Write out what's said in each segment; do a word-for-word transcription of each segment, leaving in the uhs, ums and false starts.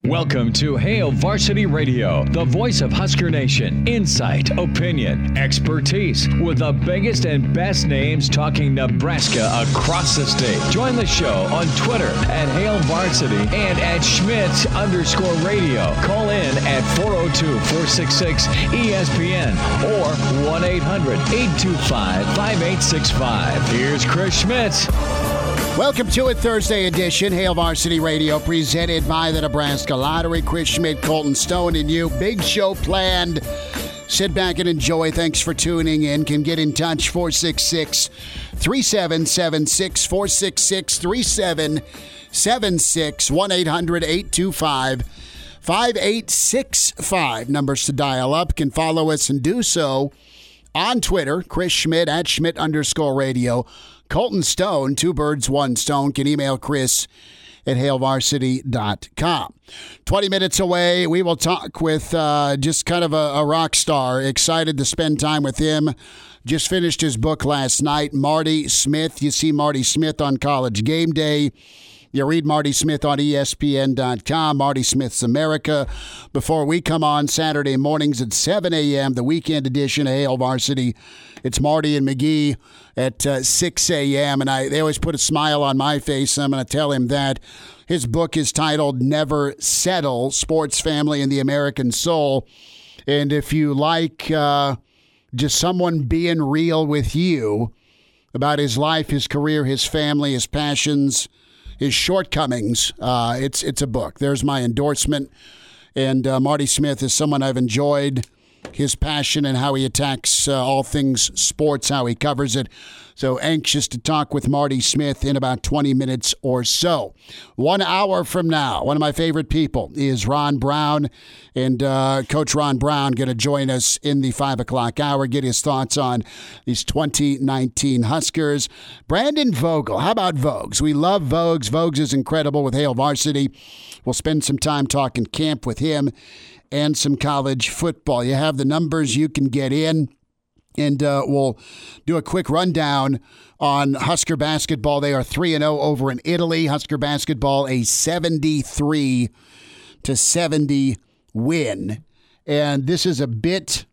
Welcome to Hail Varsity Radio, the voice of Husker Nation. Insight, opinion, expertise, with the biggest and best names talking Nebraska across the state. Join the show on Twitter at Hail Varsity and at Schmidt underscore radio. Call in at four oh two, four six six, E S P N or one eight hundred, eight two five, five eight six five. Here's Chris Schmidt. Welcome to a Thursday edition, Hail Varsity Radio, presented by the Nebraska Lottery. Chris Schmidt, Colton Stone, and you. Big show planned. Sit back and enjoy. Thanks for tuning in. Can get in touch, four six six, three seven seven six, four six six, three seven seven six, one eight hundred, eight two five, five eight six five. Numbers to dial up. Can follow us and do so on Twitter, Chris Schmidt, at Schmidt underscore radio. Colton Stone, two birds, one stone, can email Chris at hail varsity dot com. twenty minutes away, we will talk with uh, just kind of a, a rock star. Excited to spend time with him. Just finished his book last night, Marty Smith. You see Marty Smith on College Game Day. You read Marty Smith on E S P N dot com, Marty Smith's America. Before we come on Saturday mornings at seven a.m., the weekend edition of Hail Varsity, it's Marty and McGee at uh, six a.m., and I they always put a smile on my face. I'm going to tell him that. His book is titled Never Settle, Sports, Family, and the American Soul. And if you like uh, just someone being real with you about his life, his career, his family, his passions, his shortcomings, uh, it's it's a book. There's my endorsement. And uh, Marty Smith is someone I've enjoyed, his passion and how he attacks uh, all things sports, how he covers it. So anxious to talk with Marty Smith in about twenty minutes or so. One hour from now, one of my favorite people is Ron Brown. And uh, Coach Ron Brown going to join us in the five o'clock hour, get his thoughts on these twenty nineteen Huskers. Brandon Vogel, how about Vogues? We love Vogues. Vogues is incredible with Hail Varsity. We'll spend some time talking camp with him and some college football. You have the numbers you can get in. And uh, we'll do a quick rundown on Husker basketball. They are three and oh over in Italy. Husker basketball, a seventy-three to seventy win. And this is a bit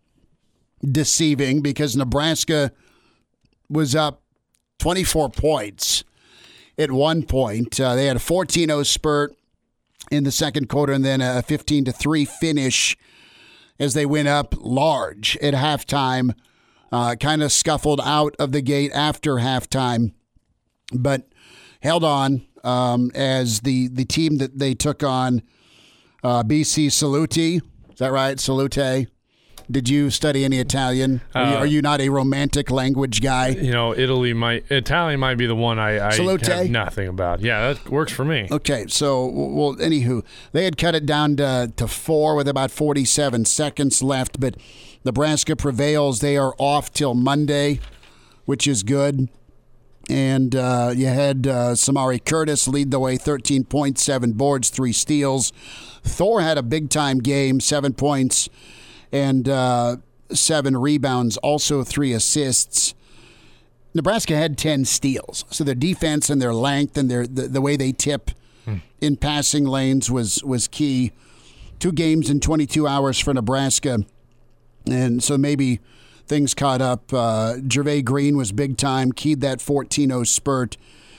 deceiving because Nebraska was up twenty-four points at one point. Uh, they had a fourteen oh spurt in the second quarter and then a fifteen to three finish as they went up large at halftime. Uh, kind of scuffled out of the gate after halftime, but held on um, as the, the team that they took on, uh, B C Salute. Is that right? Salute. Did you study any Italian? Are, uh, you, are you not a romantic language guy? You know, Italy might Italian might be the one I, I Salute? have nothing about. Yeah, that works for me. Okay, so well, anywho, they had cut it down to to four with about forty-seven seconds left, but Nebraska prevails. They are off till Monday, which is good. And uh, you had uh, Samari Curtis lead the way, thirteen points, seven boards, three steals. Thor had a big-time game, seven points and uh, seven rebounds, also three assists. Nebraska had ten steals. So their defense and their length and their the, the way they tip hmm. in passing lanes was, was key. Two games in twenty-two hours for Nebraska. And so maybe things caught up. Uh, Gervais Green was big time, keyed that fourteen oh spurt.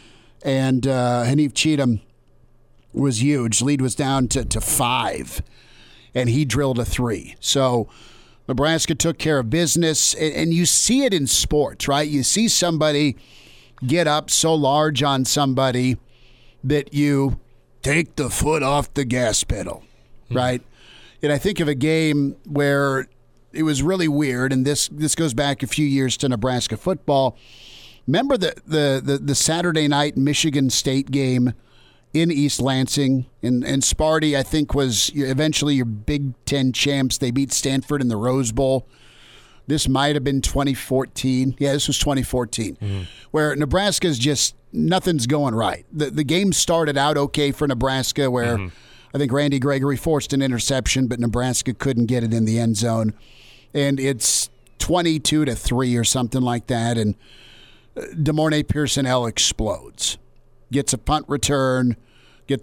And uh, Hanif Cheatham was huge. Lead was down to, to five, and he drilled a three. So Nebraska took care of business. And, and you see it in sports, right? You see somebody get up so large on somebody that you take the foot off the gas pedal, mm-hmm. right? And I think of a game where it was really weird, and this this goes back a few years to Nebraska football. Remember the the the, the Saturday night Michigan State game in East Lansing, and, and Sparty, I think, was eventually your Big Ten champs. They beat Stanford in the Rose Bowl. This might have been twenty fourteen. Yeah, this was twenty fourteen, mm-hmm. where Nebraska's just, nothing's going right. The, the game started out okay for Nebraska, where mm-hmm. I think Randy Gregory forced an interception, but Nebraska couldn't get it in the end zone. And it's twenty-two to three or something like that, and DeMornay Pearson-L explodes. Gets a punt return, gets a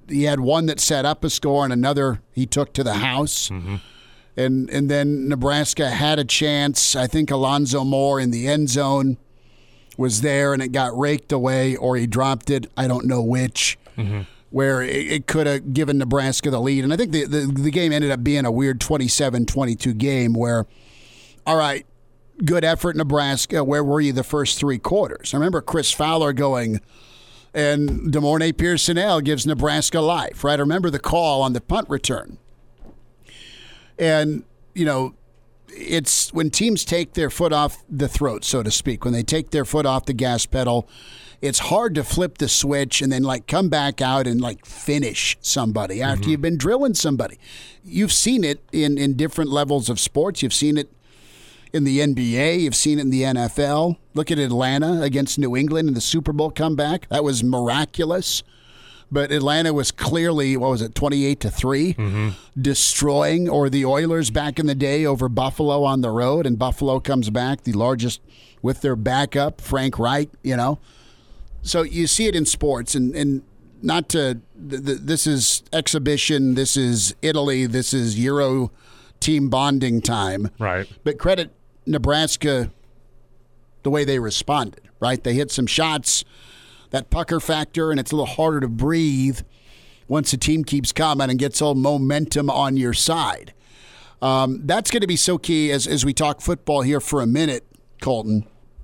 he had one that set up a score and another he took to the house. Mm-hmm. And and then Nebraska had a chance. I think Alonzo Moore in the end zone was there, and it got raked away, or he dropped it. I don't know which, mm-hmm. where it, it could have given Nebraska the lead. And I think the, the, the game ended up being a weird twenty-seven twenty-two game where, all right, good effort, Nebraska. Where were you the first three quarters? I remember Chris Fowler going, and DeMornay Pearsonell gives Nebraska life, right? I remember the call on the punt return. And, you know, it's when teams take their foot off the throat, so to speak, when they take their foot off the gas pedal, it's hard to flip the switch and then, like, come back out and, like, finish somebody after mm-hmm. you've been drilling somebody. You've seen it in, in different levels of sports. You've seen it in the N B A. You've seen it in the N F L. Look at Atlanta against New England in the Super Bowl comeback. That was miraculous. But Atlanta was clearly, what was it, twenty-eight to three, mm-hmm. destroying, or the Oilers back in the day over Buffalo on the road, and Buffalo comes back, the largest with their backup, Frank Reich, you know. So you see it in sports, and, and not to, th- th- this is exhibition, this is Italy, this is Euro team bonding time. Right. But credit Nebraska the way they responded, right? They hit some shots, that pucker factor, and it's a little harder to breathe once the team keeps coming and gets all momentum on your side. Um, that's going to be so key as, as we talk football here for a minute, Colton.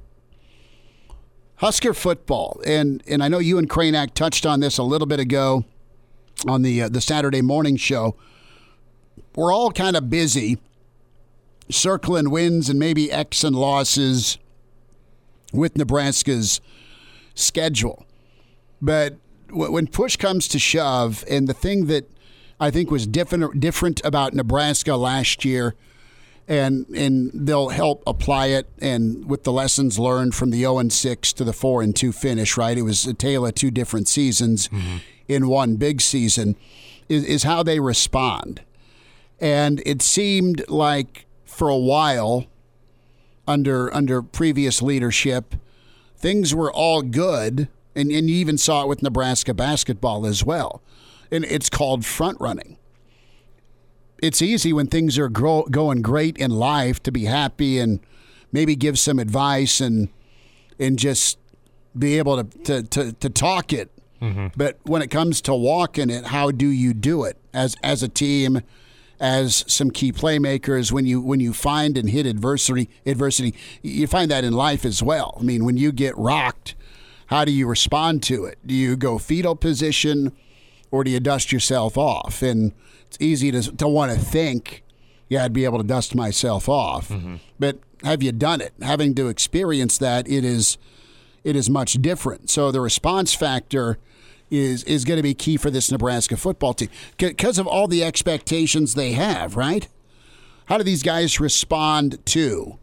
Husker football, and and I know you and Cranack touched on this a little bit ago on the uh, the Saturday morning show. We're all kind of busy circling wins and maybe X and losses with Nebraska's schedule. But when push comes to shove, and the thing that I think was different different about Nebraska last year, and and they'll help apply it, and with the lessons learned from the oh and six to the four and two finish, right? It was a tale of two different seasons mm-hmm. in one big season, is, is how they respond. And it seemed like for a while under under previous leadership, things were all good, and, and you even saw it with Nebraska basketball as well. And it's called front running. It's easy when things are grow, going great in life to be happy and maybe give some advice and and just be able to to, to, to talk it. Mm-hmm. But when it comes to walking it, how do you do it as as a team, as some key playmakers? When you when you find and hit adversity, adversity, you find that in life as well. I mean, when you get rocked, how do you respond to it? Do you go fetal position, or do you dust yourself off? And it's easy to to want to think, yeah, I'd be able to dust myself off. Mm-hmm. But have you done it? Having to experience that, it is it is much different. So the response factor is is going to be key for this Nebraska football team because of all the expectations they have, right? How do these guys respond to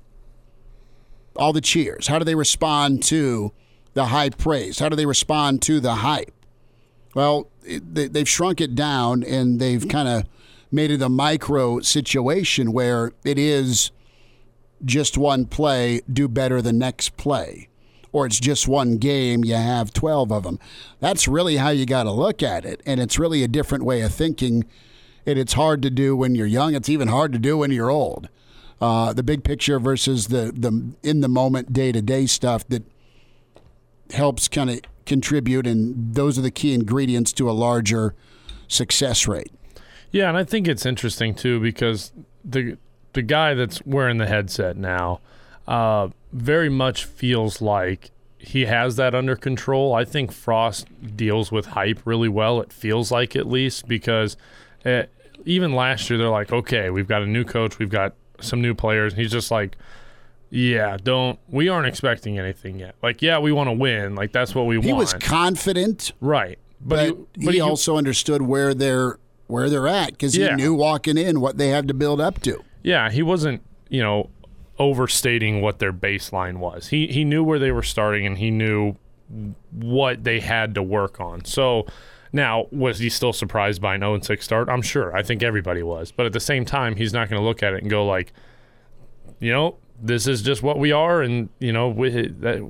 all the cheers? How do they respond to the high praise? How do they respond to the hype? Well, it, they, they've shrunk it down, and they've kind of made it a micro situation where it is just one play, do better the next play. Or it's just one game, you have twelve of them. That's really how you got to look at it, and it's really a different way of thinking, and it's hard to do when you're young. It's even hard to do when you're old. Uh, the big picture versus the, the in-the-moment, day-to-day stuff that helps kind of contribute, and those are the key ingredients to a larger success rate. Yeah, and I think it's interesting, too, because the the guy that's wearing the headset now uh, – very much feels like he has that under control. I think Frost deals with hype really well, it feels like, at least, because it, even last year they're like, okay, we've got a new coach, we've got some new players, and he's just like, yeah, don't we aren't expecting anything yet. Like, yeah, we want to win. Like, that's what we he want. He was confident. Right. But, but he, but he, he also understood where they're where they're at, because he yeah. knew walking in what they had to build up to. Yeah, he wasn't, you know, overstating what their baseline was. He he knew where they were starting, and he knew what they had to work on. So now, was he still surprised by an oh and six start? I'm sure. I think everybody was. But at the same time, he's not going to look at it and go like, you know, this is just what we are, and, you know, we, that,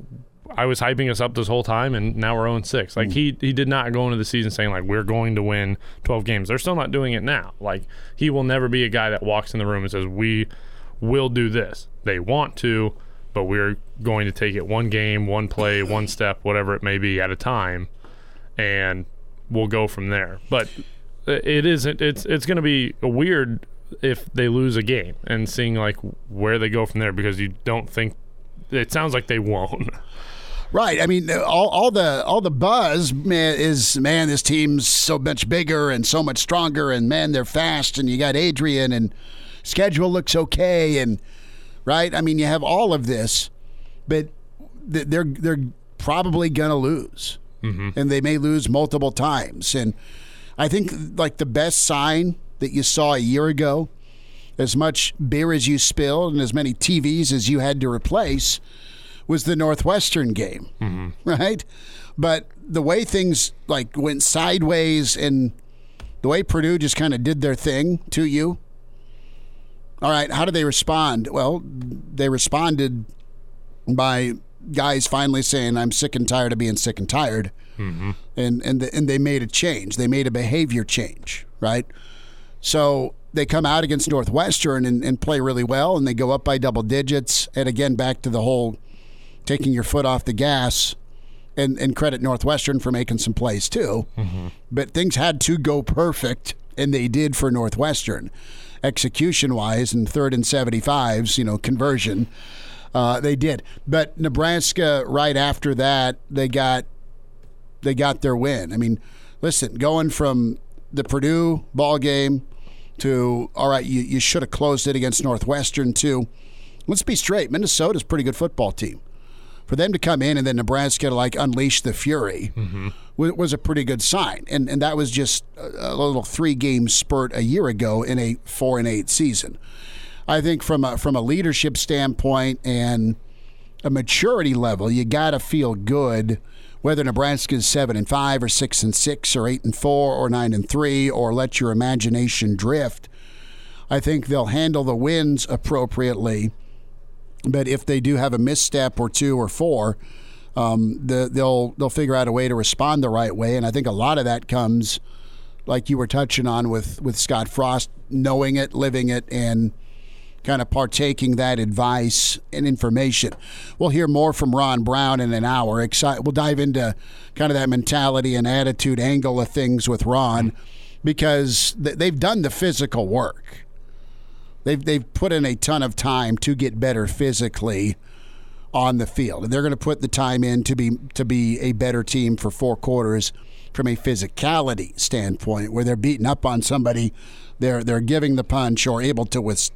I was hyping us up this whole time, and now we're oh and six. Like, mm. he he did not go into the season saying, like, we're going to win twelve games. They're still not doing it now. Like, he will never be a guy that walks in the room and says, we will do this. They want to, but we're going to take it one game, one play, one step, whatever it may be at a time, and we'll go from there. But it isn't. It's it's going to be weird if they lose a game and seeing like where they go from there, because you don't think. It sounds like they won't. Right. I mean, all, all the all the buzz man, is, man, this team's so much bigger and so much stronger, and, man, they're fast, and you got Adrian, and schedule looks okay, and, right? I mean, you have all of this, but they're, they're probably going to lose, mm-hmm. and they may lose multiple times. And I think, like, the best sign that you saw a year ago, as much beer as you spilled and as many T Vs as you had to replace, was the Northwestern game, mm-hmm. right? But the way things like went sideways and the way Purdue just kind of did their thing to you, all right, how did they respond? Well, they responded by guys finally saying, I'm sick and tired of being sick and tired, mm-hmm. and, and, the, and they made a change. They made a behavior change, right? So they come out against Northwestern and, and play really well, and they go up by double digits. And again, back to the whole taking your foot off the gas, and, and credit Northwestern for making some plays too. Mm-hmm. But things had to go perfect, and they did for Northwestern. Execution-wise, and third and seventy-fives, you know, conversion, uh, they did. But Nebraska, right after that, they got they got their win. I mean, listen, going from the Purdue ball game to, all right, you, you should have closed it against Northwestern too. Let's be straight. Minnesota's a pretty good football team. For them to come in and then Nebraska to, like, unleash the fury mm-hmm. was, was a pretty good sign. And and that was just a, a little three-game spurt a year ago in a four and eight season. I think from a, from a leadership standpoint and a maturity level, you got to feel good whether Nebraska's seven and five or six and six or eight and four or nine and three, or let your imagination drift. I think they'll handle the wins appropriately, but if they do have a misstep or two or four, um, the, they'll they'll figure out a way to respond the right way. And I think a lot of that comes, like you were touching on with with Scott Frost, knowing it, living it, and kind of partaking that advice and information. We'll hear more from Ron Brown in an hour. Exci- we'll dive into kind of that mentality and attitude angle of things with Ron, because th- they've done the physical work. They've they've put in a ton of time to get better physically on the field, and they're going to put the time in to be to be a better team for four quarters from a physicality standpoint, where they're beating up on somebody, they're they're giving the punch or able to withstand.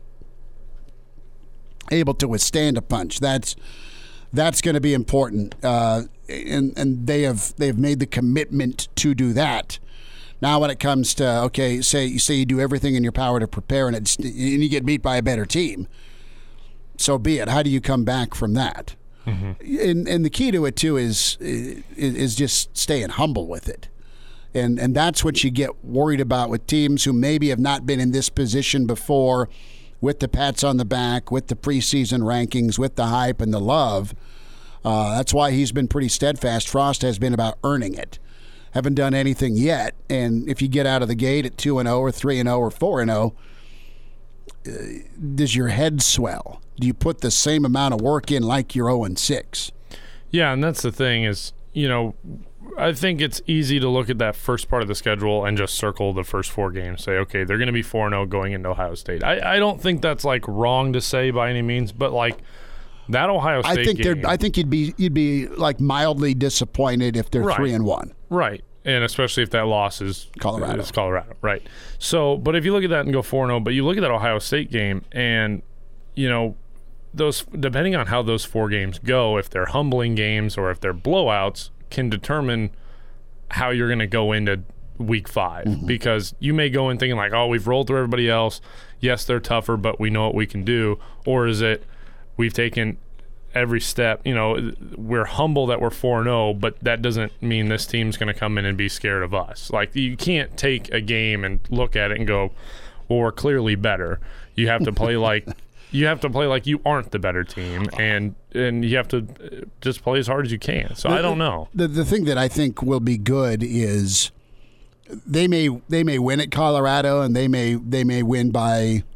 able to withstand a punch. That's that's going to be important, uh, and and they have they've made the commitment to do that. Now, when it comes to, okay, say you say you do everything in your power to prepare, and it's and you get beat by a better team, so be it. How do you come back from that? Mm-hmm. And and the key to it too is is just staying humble with it, and and that's what you get worried about with teams who maybe have not been in this position before, with the pats on the back, with the preseason rankings, with the hype and the love. Uh, that's why he's been pretty steadfast. Frost has been about earning it. Haven't done anything yet. And if you get out of the gate at two and oh or three and oh or four and oh, uh, does your head swell? Do you put the same amount of work in like you're oh and six? Yeah, and that's the thing is, you know, I think it's easy to look at that first part of the schedule and just circle the first four games. Say, okay, they're going to be four and oh going into Ohio State. I, I don't think that's, like, wrong to say by any means, but, like, that Ohio State I think game, I think you'd be you'd be like mildly disappointed if they're right, three and one. Right, and especially if that loss is Colorado. Is Colorado, right? So, but if you look at that and go four and oh, but you look at that Ohio State game, and you know those depending on how those four games go, if they're humbling games or if they're blowouts, can determine how you're going to go into week five, mm-hmm. because you may go in thinking like, oh, we've rolled through everybody else. Yes, they're tougher, but we know what we can do. Or is it we've taken every step, you know, we're humble that we're four and oh, but that doesn't mean this team's going to come in and be scared of us. Like, you can't take a game and look at it and go, well, we're clearly better. You have to play like you have to play like you aren't the better team, and and you have to just play as hard as you can. So the, I don't know. The the thing that I think will be good is they may they may win at Colorado, and they may they may win by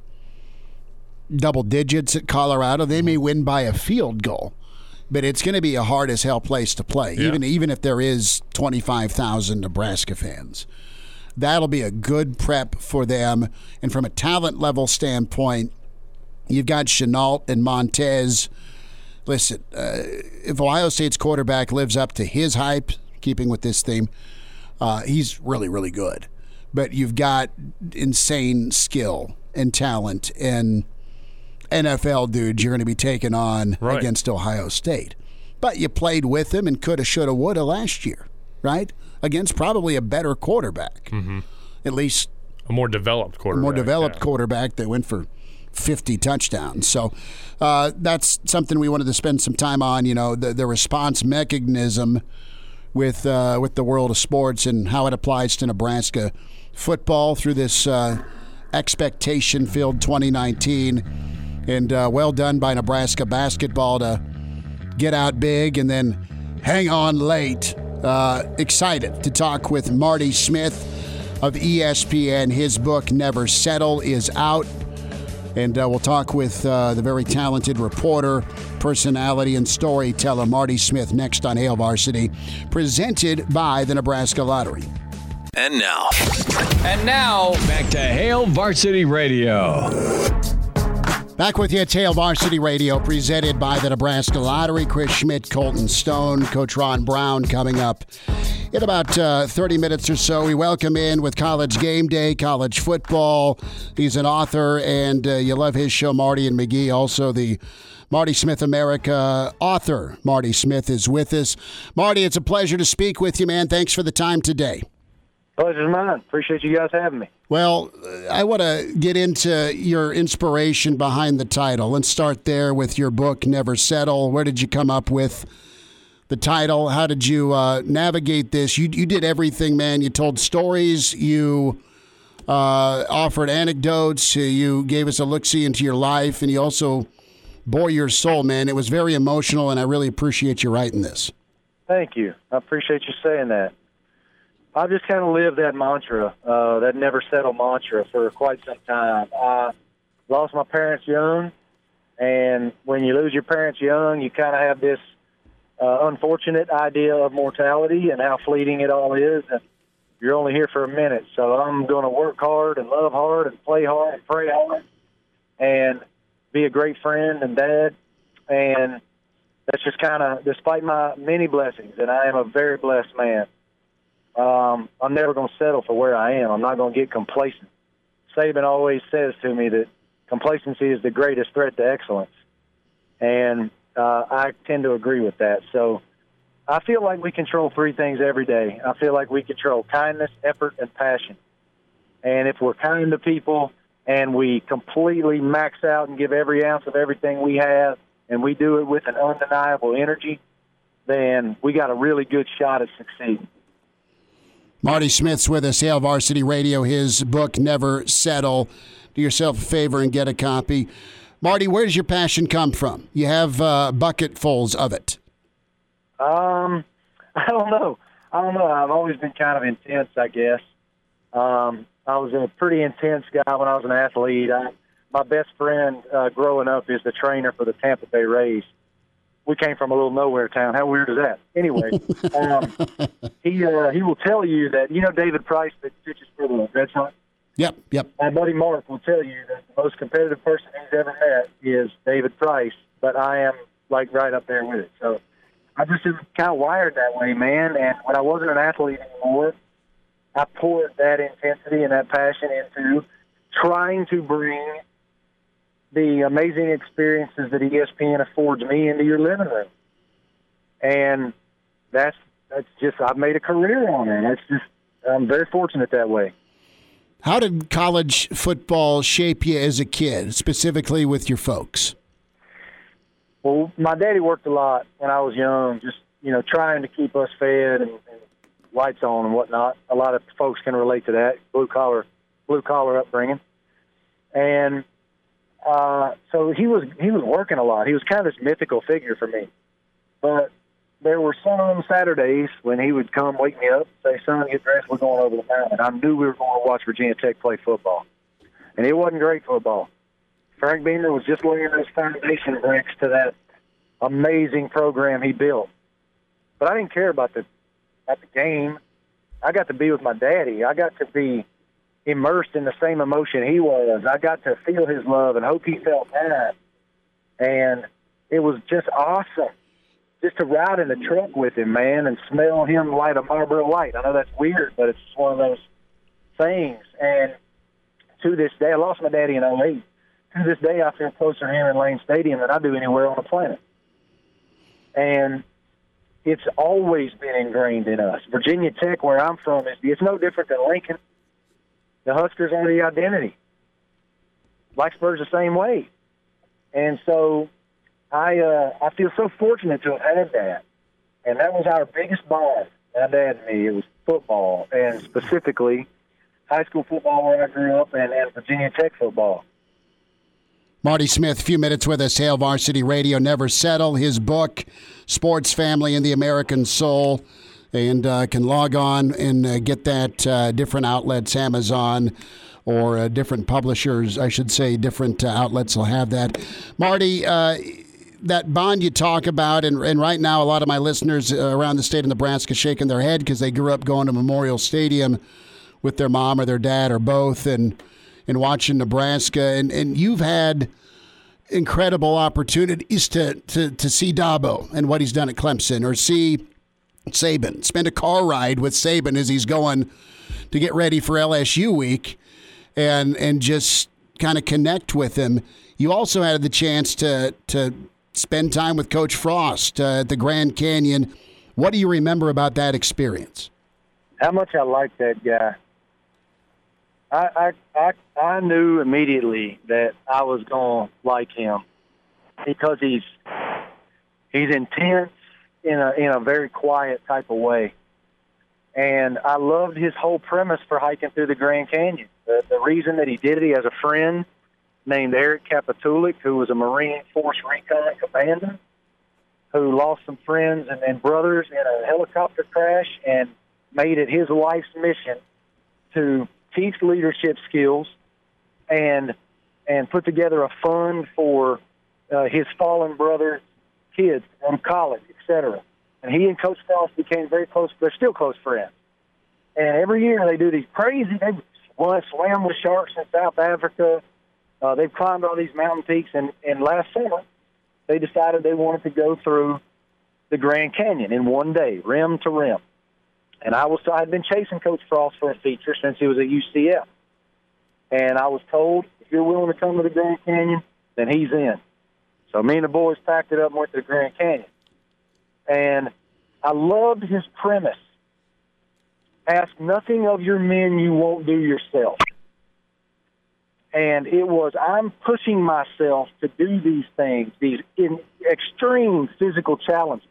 double digits at Colorado. They may win by a field goal, but it's going to be a hard as hell place to play, yeah. even even if there is twenty-five thousand Nebraska fans. That'll be a good prep for them. And from a talent level standpoint, you've got Shenault and Montez. Listen, uh, if Ohio State's quarterback lives up to his hype, keeping with this theme, uh, he's really, really good. But you've got insane skill and talent and N F L dudes you're going to be taking on right. against Ohio State. But you played with them and coulda, shoulda, woulda last year, right? Against probably a better quarterback. Mm-hmm. At least a more developed quarterback. A more developed yeah. quarterback that went for fifty touchdowns. So uh, that's something we wanted to spend some time on, you know, the, the response mechanism with uh, with the world of sports and how it applies to Nebraska football through this uh, expectation-filled twenty nineteen. And uh, well done by Nebraska basketball to get out big and then hang on late. Uh, excited to talk with Marty Smith of E S P N. His book, Never Settle, is out. And uh, we'll talk with uh, the very talented reporter, personality, and storyteller Marty Smith next on Hail Varsity, presented by the Nebraska Lottery. And now. And now, back to Hail Varsity Radio. Back with you at Hail Varsity Radio, presented by the Nebraska Lottery. Chris Schmidt, Colton Stone, Coach Ron Brown coming up in about uh, thirty minutes or so. We welcome in with College Game Day, college football. He's an author, and uh, you love his show, Marty and McGee. Also, the Marty Smith America author, Marty Smith, is with us. Marty, it's a pleasure to speak with you, man. Thanks for the time today. Pleasure's mine. Appreciate you guys having me. Well, I want to get into your inspiration behind the title. Let's start there with your book, Never Settle. Where did you come up with the title? How did you uh, navigate this? You you did everything, man. You told stories. You uh, offered anecdotes. You gave us a look-see into your life, and you also bore your soul, man. It was very emotional, and I really appreciate you writing this. Thank you. I appreciate you saying that. I've just kind of lived that mantra, uh, that never settle mantra for quite some time. I lost my parents young, and when you lose your parents young, you kind of have this uh, unfortunate idea of mortality and how fleeting it all is, and you're only here for a minute. So I'm going to work hard and love hard and play hard and pray hard and be a great friend and dad, and that's just kind of, despite my many blessings, and I am a very blessed man, Um, I'm never going to settle for where I am. I'm not going to get complacent. Saban always says to me that complacency is the greatest threat to excellence. And uh, I tend to agree with that. So I feel like we control three things every day. I feel like we control kindness, effort, and passion. And if we're kind to people and we completely max out and give every ounce of everything we have, and we do it with an undeniable energy, then we got a really good shot at succeeding. Marty Smith's with us, Hail Varsity Radio, his book, Never Settle. Do yourself a favor and get a copy. Marty, where does your passion come from? You have uh, bucketfuls of it. Um, I don't know. I don't know. I've always been kind of intense, I guess. Um, I was a pretty intense guy when I was an athlete. I, my best friend uh, growing up is the trainer for the Tampa Bay Rays. We came from a little nowhere town. How weird is that? Anyway, um, he uh, he will tell you that, you know David Price that pitches for the Red Sox? Yep, yep. My buddy Mark will tell you that the most competitive person he's ever met is David Price, but I am, like, right up there with it. So I just am kind of wired that way, man. And when I wasn't an athlete anymore, I poured that intensity and that passion into trying to bring the amazing experiences that E S P N affords me into your living room. And that's that's just, I've made a career on it. It's just, I'm very fortunate that way. How did college football shape you as a kid, specifically with your folks? Well, my daddy worked a lot when I was young, just, you know, trying to keep us fed and, and lights on and whatnot. A lot of folks can relate to that, blue collar, blue collar upbringing. And uh, so he was he was working a lot. He was kind of this mythical figure for me. But there were some Saturdays when he would come wake me up, say, "Son, get dressed, we're going over the mountain." I knew we were going to watch Virginia Tech play football. And it wasn't great football. Frank Beamer was just laying those foundation bricks to that amazing program he built. But I didn't care about the about the game. I got to be with my daddy. I got to be immersed in the same emotion he was. I got to feel his love and hope he felt that. And it was just awesome just to ride in the truck with him, man, and smell him light a Marlboro Light. I know that's weird, but it's one of those things. And to this day, I lost my daddy in oh eight. To this day, I feel closer to him in Lane Stadium than I do anywhere on the planet. And it's always been ingrained in us. Virginia Tech, where I'm from, is it's no different than Lincoln. The Huskers are the identity. Blacksburg's the same way. And so I uh, I feel so fortunate to have had that. And that was our biggest bond, my dad and me. It was football, and specifically high school football where I grew up, and, and Virginia Tech football. Marty Smith, a few minutes with us, Hail Varsity Radio, Never Settle, his book, Sports Family and the American Soul, and uh, can log on and uh, get that uh, different outlets, Amazon, or uh, different publishers, I should say, different uh, outlets will have that. Marty, uh, that bond you talk about, and, and right now a lot of my listeners around the state of Nebraska shaking their head because they grew up going to Memorial Stadium with their mom or their dad or both, and and watching Nebraska, and, and you've had incredible opportunities to, to, to see Dabo and what he's done at Clemson, or see Saban, spend a car ride with Saban as he's going to get ready for L S U week, and and just kind of connect with him. You also had the chance to to spend time with Coach Frost uh, at the Grand Canyon. What do you remember about that experience? How much I like that guy. I, I I I knew immediately that I was going to like him because he's he's intense in a in a very quiet type of way, and I loved his whole premise for hiking through the Grand Canyon. The, the reason that he did it, he has a friend named Eric Kapitulik, who was a Marine Force Recon commander, who lost some friends and, and brothers in a helicopter crash, and made it his life's mission to teach leadership skills and and put together a fund for uh, his fallen brother's kids from college, et cetera. And he and Coach Frost became very close. They're still close friends. And every year they do these crazy, they swam with sharks in South Africa. Uh, they've climbed all these mountain peaks. And, and last summer, they decided they wanted to go through the Grand Canyon in one day, rim to rim. And I was I had been chasing Coach Frost for a feature since he was at U C F. And I was told, if you're willing to come to the Grand Canyon, then he's in. So me and the boys packed it up and went to the Grand Canyon. And I loved his premise. Ask nothing of your men you won't do yourself. And it was, I'm pushing myself to do these things, these in extreme physical challenges,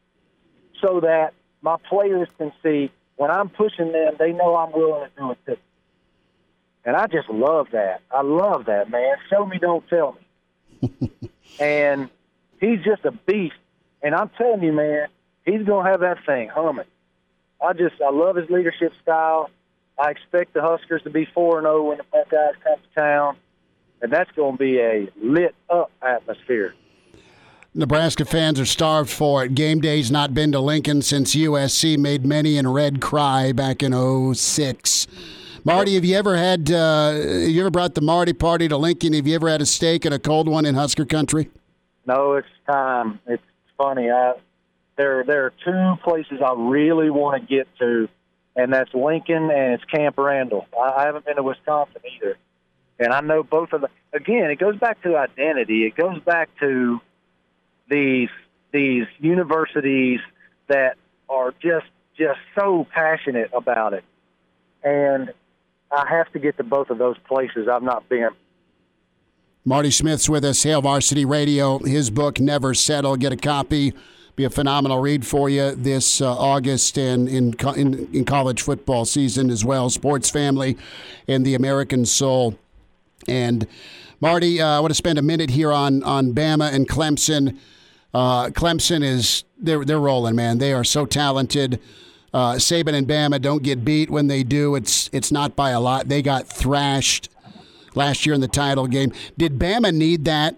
so that my players can see when I'm pushing them, they know I'm willing to do it too. And I just love that. I love that, man. Show me, don't tell me. And he's just a beast. And I'm telling you, man, he's going to have that thing humming. I just, I love his leadership style. I expect the Huskers to be four and oh when the Buckeyes come to town. And that's going to be a lit-up atmosphere. Nebraska fans are starved for it. Game day's not been to Lincoln since U S C made many in red cry back in oh six. Marty, have you ever had, uh, have you ever brought the Marty party to Lincoln? Have you ever had a steak and a cold one in Husker country? No, it's time. It's funny. I, there, there are two places I really want to get to, and that's Lincoln and it's Camp Randall. I, I haven't been to Wisconsin either. And I know both of them. Again, it goes back to identity. It goes back to these these universities that are just just so passionate about it. And I have to get to both of those places. I've not been. Marty Smith's with us, Hail Varsity Radio. His book, Never Settle. Get a copy. Be a phenomenal read for you this uh, August and in, in in college football season as well. Sports Family and the American Soul. And Marty, uh, I want to spend a minute here on on Bama and Clemson. Uh, Clemson is they're they're rolling, man. They are so talented. Uh, Saban and Bama don't get beat. When they do, it's it's not by a lot. They got thrashed last year in the title game. Did Bama need that?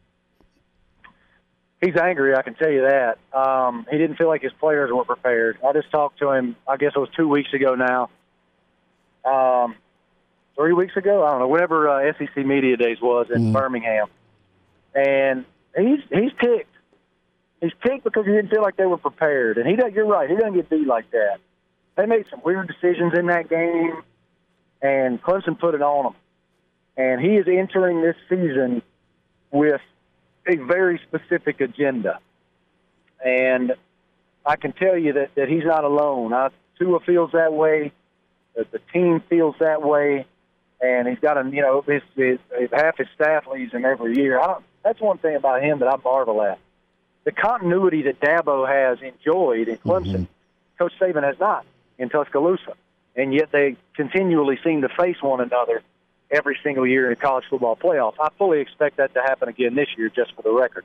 He's angry, I can tell you that. Um, he didn't feel like his players were prepared. I just talked to him, I guess it was two weeks ago now. Um, three weeks ago? I don't know, whenever uh, S E C Media Days was in mm. Birmingham. And he's he's ticked. He's ticked because he didn't feel like they were prepared. And he doesn't, you're right, he doesn't get beat like that. They made some weird decisions in that game, and Clemson put it on them. And he is entering this season with a very specific agenda. And I can tell you that, that he's not alone. I, Tua feels that way. The, the team feels that way. And he's got a, you know, his, his, his, half his staff leaves him every year. I don't, that's one thing about him that I marvel at. The continuity that Dabo has enjoyed in Clemson, mm-hmm. Coach Saban has not in Tuscaloosa. And yet they continually seem to face one another every single year in the college football playoff. I fully expect that to happen again this year, just for the record.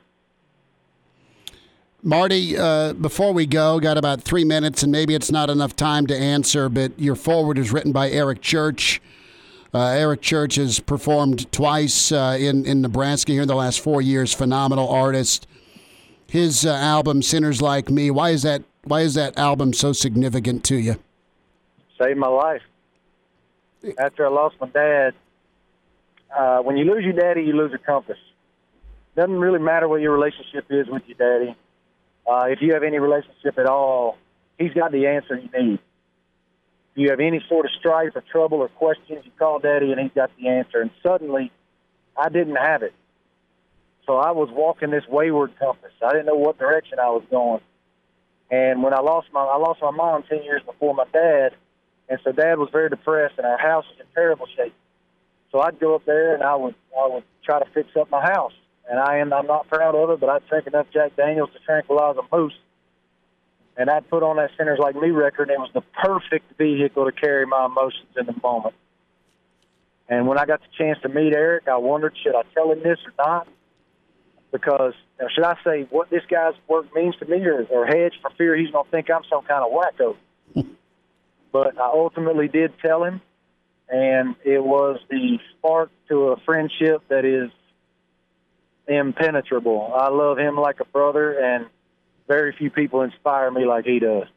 Marty, uh, before we go, got about three minutes, and maybe it's not enough time to answer, but your forward is written by Eric Church. Uh, Eric Church has performed twice uh, in, in Nebraska here in the last four years. Phenomenal artist. His uh, album, Sinners Like Me, why is that why is that album so significant to you? Saved my life. After I lost my dad, Uh, when you lose your daddy, you lose your compass. Doesn't really matter what your relationship is with your daddy. Uh, if you have any relationship at all, he's got the answer you need. If you have any sort of strife or trouble or questions, you call daddy and he's got the answer. And suddenly, I didn't have it. So I was walking this wayward compass. I didn't know what direction I was going. And when I lost my, I lost my mom ten years before my dad, and so Dad was very depressed, and our house was in terrible shape. So I'd go up there and I would I would try to fix up my house. And I am I'm not proud of it, but I'd drink enough Jack Daniels to tranquilize a moose. And I'd put on that Sinners Like Me record, and it was the perfect vehicle to carry my emotions in the moment. And when I got the chance to meet Eric, I wondered, should I tell him this or not? Because, you know, should I say what this guy's work means to me, or, or hedge for fear he's going to think I'm some kind of wacko? But I ultimately did tell him. And it was the spark to a friendship that is impenetrable. I love him like a brother, and very few people inspire me like he does.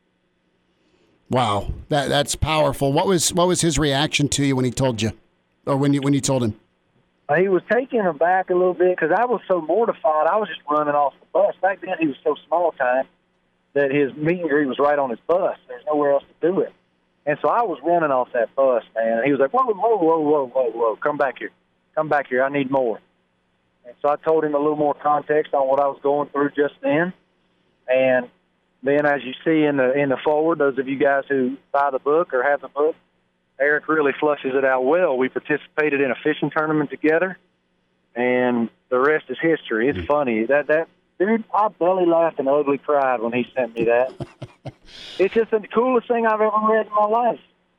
Wow, that that's powerful. What was what was his reaction to you when he told you, or when you when you told him? Uh, he was taken aback a little bit because I was so mortified. I was just running off the bus. Back then, he was so small time that his meet and greet was right on his bus. There's nowhere else to do it. And so I was running off that bus, man. And he was like, whoa, whoa, whoa, whoa, whoa, whoa, come back here. Come back here. I need more. And so I told him a little more context on what I was going through just then. And then as you see in the in the forward, those of you guys who buy the book or have the book, Eric really flushes it out well. We participated in a fishing tournament together, and the rest is history. It's funny. That, that dude, I belly laughed and ugly cried when he sent me that. It's just the coolest thing I've ever read in my life.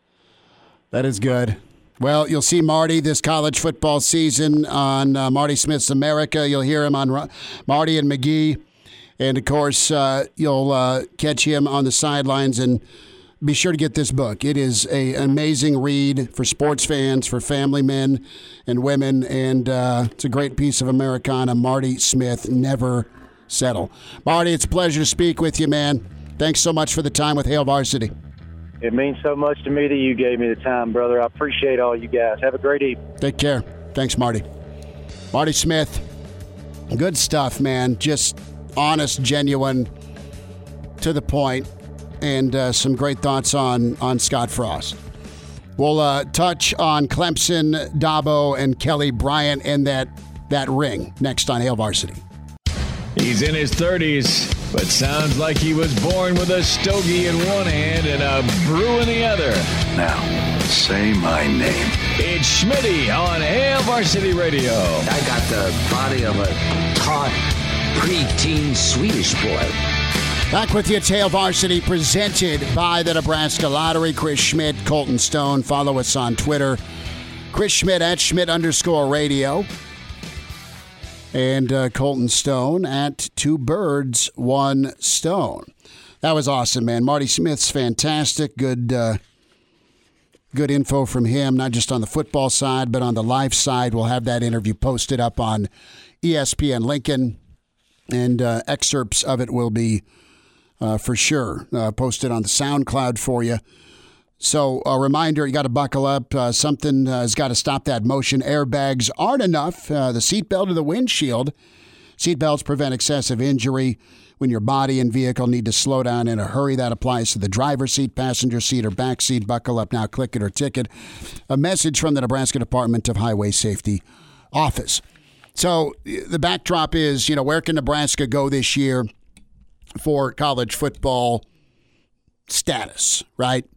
That is good. Well, you'll see Marty this college football season on uh, Marty Smith's America. You'll hear him on Ro- Marty and McGee. And, of course, uh, you'll uh, catch him on the sidelines. And be sure to get this book. It is a, an amazing read for sports fans, for family men and women. And uh, it's a great piece of Americana. Marty Smith, Never Settle. Marty, it's a pleasure to speak with you, man. Thanks so much for the time with Hail Varsity. It means so much to me that you gave me the time, brother. I appreciate all you guys. Have a great evening. Take care. Thanks, Marty. Marty Smith, good stuff, man. Just honest, genuine, to the point, and uh, some great thoughts on, on Scott Frost. We'll uh, touch on Clemson, Dabo, and Kelly Bryant and that, that ring next on Hail Varsity. He's in his thirties, but sounds like he was born with a stogie in one hand and a brew in the other. Now, say my name. It's Schmitty on Hail Varsity Radio. I got the body of a taut, preteen Swedish boy. Back with you, Hail Varsity, presented by the Nebraska Lottery. Chris Schmidt, Colton Stone. Follow us on Twitter. Chris Schmidt at Schmidt underscore radio. And uh, Colton Stone at Two Birds, One Stone. That was awesome, man. Marty Smith's fantastic. Good uh, good info from him, not just on the football side, but on the life side. We'll have that interview posted up on E S P N Lincoln, and uh, excerpts of it will be, uh, for sure, uh, posted on the SoundCloud for you. So a reminder, you got to buckle up. Uh, something uh, has got to stop that motion. Airbags aren't enough. Uh, the seatbelt or the windshield. Seatbelts prevent excessive injury when your body and vehicle need to slow down in a hurry. That applies to the driver's seat, passenger seat, or back seat. Buckle up now, click it or ticket. A message from the Nebraska Department of Highway Safety Office. So the backdrop is, you know, where can Nebraska go this year for college football status, right?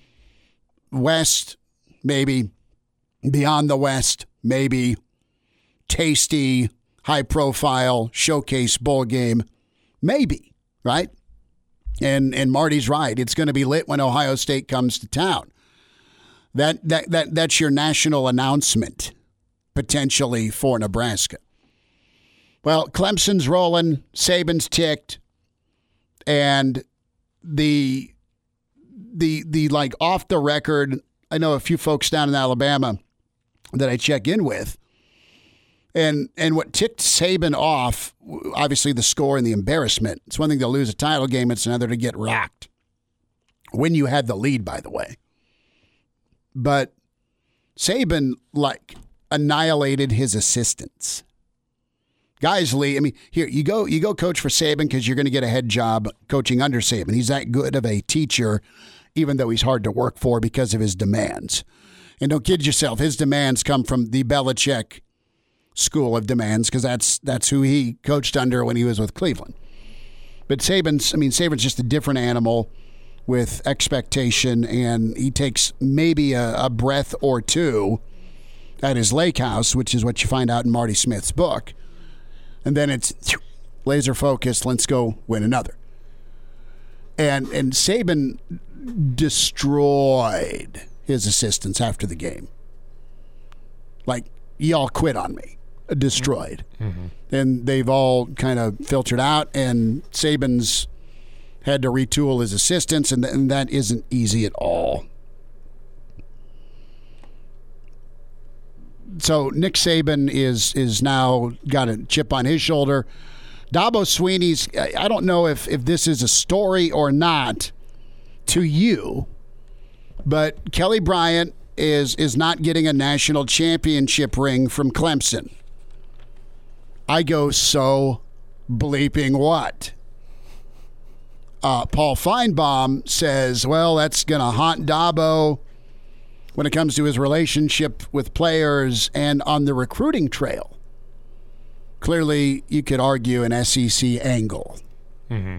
West, maybe. Beyond the West, maybe. Tasty, high-profile, showcase bowl game, maybe, right? And and Marty's right. It's going to be lit when Ohio State comes to town. That that that that's your national announcement, potentially, for Nebraska. Well, Clemson's rolling, Saban's ticked, and the the the like off the record, I know a few folks down in Alabama that I check in with. And and what ticked Saban off, obviously the score and the embarrassment. It's one thing to lose a title game. It's another to get rocked. When you had the lead, by the way. But Saban, like, annihilated his assistants. Guys, Lee, I mean, here, you go you go coach for Saban because you're going to get a head job coaching under Saban. He's that good of a teacher, even though he's hard to work for because of his demands. And don't kid yourself, his demands come from the Belichick school of demands, because that's that's who he coached under when he was with Cleveland. But Saban's, I mean, Saban's just a different animal with expectation, and he takes maybe a, a breath or two at his lake house, which is what you find out in Marty Smith's book. And then it's laser focused, let's go win another. And and Saban destroyed his assistants after the game. Like, y'all quit on me. Destroyed. Mm-hmm. And they've all kind of filtered out, and Saban's had to retool his assistants, and, th- and that isn't easy at all. So Nick Saban is is now got a chip on his shoulder. Dabo Swinney's, I don't know if, if this is a story or not to you, but Kelly Bryant is is not getting a national championship ring from Clemson. I go, so bleeping what? Uh, Paul Feinbaum says, well, that's going to haunt Dabo when it comes to his relationship with players and on the recruiting trail. Clearly, you could argue an S E C angle. Mm-hmm.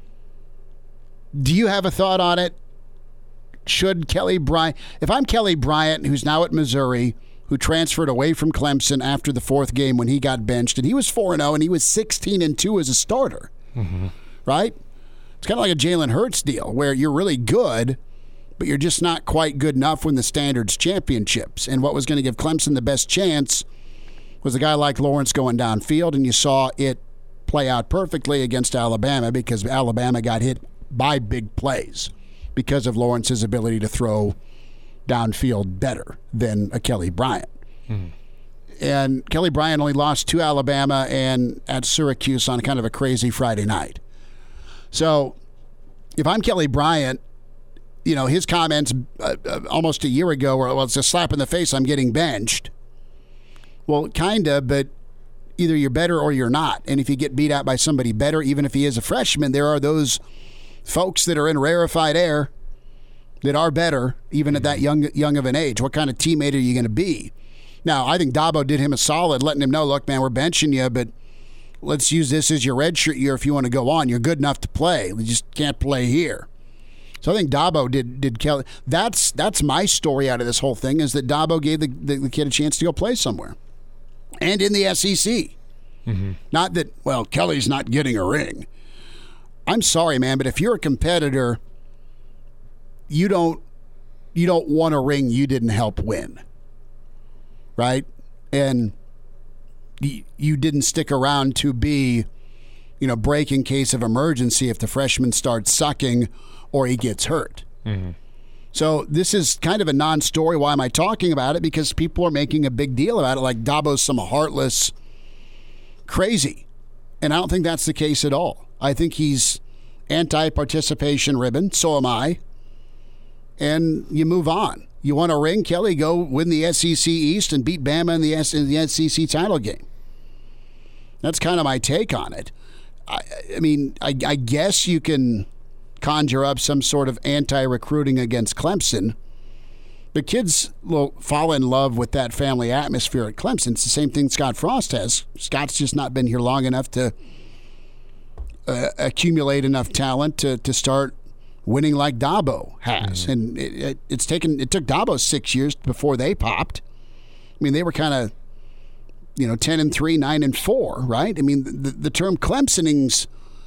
Do you have a thought on it? Should Kelly Bryant, if I'm Kelly Bryant, who's now at Missouri, who transferred away from Clemson after the fourth game when he got benched, and he was four and oh, and he was sixteen and two as a starter, mm-hmm. right? It's kind of like a Jalen Hurts deal, where you're really good, but you're just not quite good enough when the standard's championships. And what was going to give Clemson the best chance was a guy like Lawrence going downfield, and you saw it play out perfectly against Alabama because Alabama got hit by big plays because of Lawrence's ability to throw downfield better than a Kelly Bryant. Mm-hmm. And Kelly Bryant only lost to Alabama and at Syracuse on kind of a crazy Friday night. So if I'm Kelly Bryant, you know, his comments uh, uh, almost a year ago were, well, it's a slap in the face, I'm getting benched. Well, kind of, but either you're better or you're not. And if you get beat out by somebody better, even if he is a freshman, there are those folks that are in rarefied air that are better, even at that young young of an age. What kind of teammate are you going to be? Now, I think Dabo did him a solid, letting him know, look, man, we're benching you, but let's use this as your redshirt year if you want to go on. You're good enough to play. We just can't play here. So I think Dabo did did Kelly. That's that's my story out of this whole thing, is that Dabo gave the, the, the kid a chance to go play somewhere. And in the S E C. Mm-hmm. Not that, well, Kelly's not getting a ring. I'm sorry, man, but if you're a competitor, you don't you don't want a ring you didn't help win. right? And y- you didn't stick around to be, you know, break in case of emergency if the freshman starts sucking or he gets hurt. Mm-hmm. So this is kind of a non-story. Why am I talking about it? Because people are making a big deal about it, like Dabo's some heartless crazy. And I don't think that's the case at all. I think he's anti-participation ribbon. So am I. And you move on. You want a ring, Kelly? Go win the S E C East and beat Bama in the, S- in the S E C title game. That's kind of my take on it. I, I mean, I, I guess you can conjure up some sort of anti-recruiting against Clemson. The kids will fall in love with that family atmosphere at Clemson. It's the same thing Scott Frost has. Scott's just not been here long enough to uh, accumulate enough talent to, to start winning like Dabo has. Mm-hmm. And it, it, it's taken, it took Dabo six years before they popped. I mean, they were kind of, you know, ten and three, nine and four, right? I mean, the, the term Clemsoning's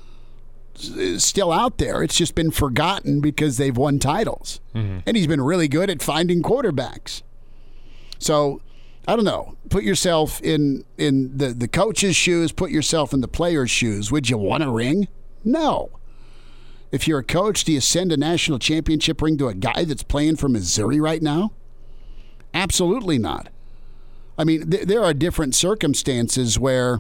is still out there. It's just been forgotten because they've won titles. Mm-hmm. And he's been really good at finding quarterbacks. So, I don't know. Put yourself in in the, the coach's shoes. Put yourself in the player's shoes. Would you want a ring? No. If you're a coach, do you send a national championship ring to a guy that's playing for Missouri right now? Absolutely not. I mean, th- there are different circumstances where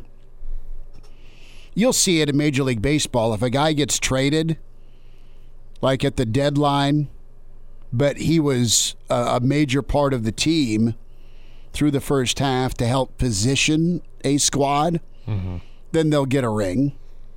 you'll see it in Major League Baseball. If a guy gets traded, like at the deadline, but he was a, a major part of the team through the first half to help position a squad, mm-hmm. then they'll get a ring.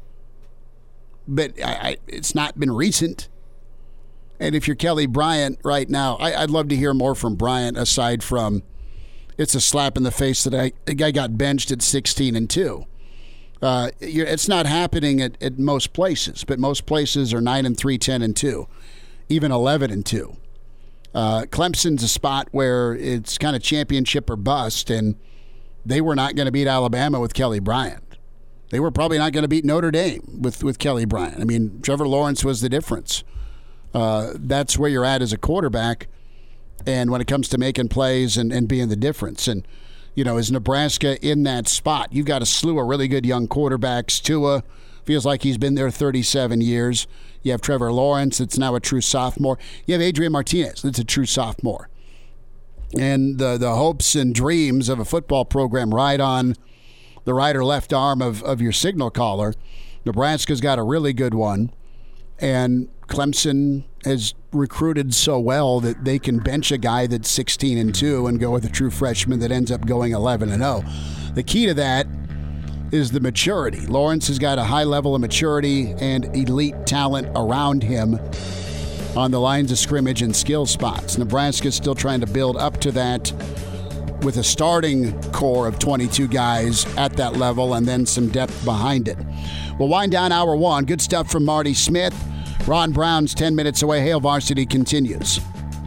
But I, I, it's not been recent. And if you're Kelly Bryant right now, I, I'd love to hear more from Bryant aside from it's a slap in the face that I, a guy got benched at sixteen and two. Uh, it's not happening at, at most places, but most places are nine and three, ten and two, even eleven and two. Uh, Clemson's a spot where it's kind of championship or bust, and they were not going to beat Alabama with Kelly Bryant. They were probably not going to beat Notre Dame with, with Kelly Bryant. I mean, Trevor Lawrence was the difference. Uh, that's where you're at as a quarterback, and when it comes to making plays and, and being the difference. And you know, is Nebraska in that spot? You've got a slew of really good young quarterbacks. Tua feels like he's been there thirty-seven years. You have Trevor Lawrence, that's now a true sophomore. You have Adrian Martinez, that's a true sophomore. And the the hopes and dreams of a football program ride on the right or left arm of, of your signal caller. Nebraska's got a really good one. And Clemson has recruited so well that they can bench a guy that's sixteen and two and go with a true freshman that ends up going eleven and oh. The key to that is the maturity. Lawrence has got a high level of maturity and elite talent around him on the lines of scrimmage and skill spots. Nebraska's still trying to build up to that with a starting core of twenty-two guys at that level and then some depth behind it. We'll wind down hour one. Good stuff from Marty Smith. Ron Brown's ten minutes away. Hail Varsity continues.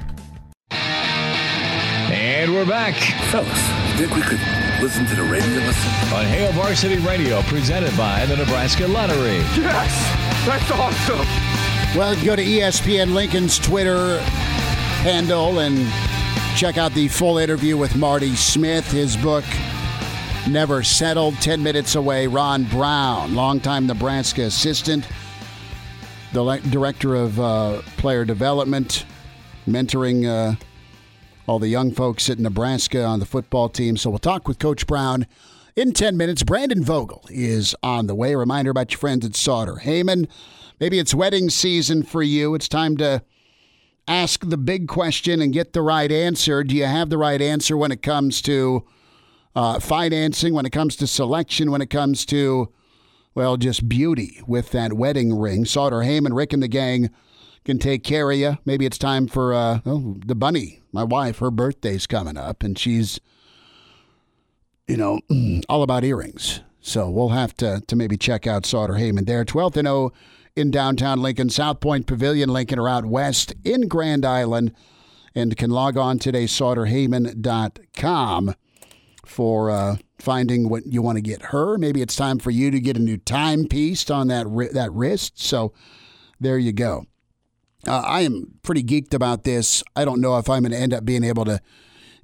And we're back. Fellas, think we could listen to the radio listen? On Hail Varsity Radio, presented by the Nebraska Lottery. Yes! That's awesome! Well, go to E S P N Lincoln's Twitter handle and check out the full interview with Marty Smith. His book, Never Settled. ten minutes away. Ron Brown, longtime Nebraska assistant, the le- director of uh, player development, mentoring uh, all the young folks at Nebraska on the football team. So we'll talk with Coach Brown in ten minutes. Brandon Vogel is on the way. A reminder about your friends at Sauter Heyman. Maybe it's wedding season for you. It's time to ask the big question and get the right answer. Do you have the right answer when it comes to uh, financing, when it comes to selection, when it comes to, well, just beauty with that wedding ring? Sauter Heyman, Rick and the gang can take care of you. Maybe it's time for uh, oh, the bunny, my wife. Her birthday's coming up, and she's, you know, all about earrings. So we'll have to to maybe check out Sauter Heyman there. twelfth and O in downtown Lincoln, South Point Pavilion, Lincoln, or out west in Grand Island. And can log on today, sauter heyman dot com, for uh, finding what you want to get her. Maybe it's time for you to get a new timepiece on that ri- that wrist. So there you go. Uh, I am pretty geeked about this. I don't know if I'm going to end up being able to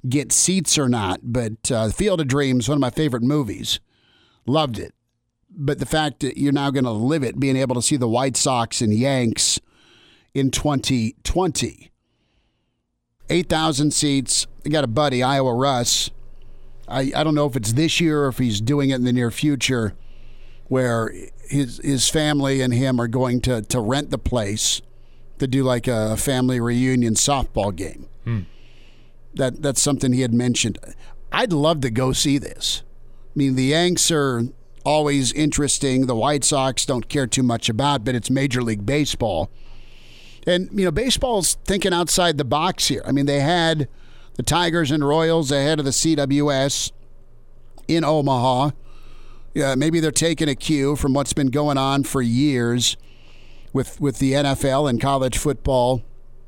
get seats or not, but uh, Field of Dreams, one of my favorite movies. Loved it. But the fact that you're now going to live it, being able to see the White Sox and Yanks in twenty twenty. eight thousand seats. I got a buddy, Iowa Russ. I, I don't know if it's this year or if he's doing it in the near future, where his his family and him are going to, to rent the place to do like a family reunion softball game. Hmm. That That's something he had mentioned. I'd love to go see this. I mean, the Yanks are always interesting. The White Sox don't care too much about, but it's Major League Baseball. And, you know, baseball's thinking outside the box here. I mean, they had the Tigers and Royals ahead of the C W S in Omaha. Yeah, maybe they're taking a cue from what's been going on for years with with the N F L and college football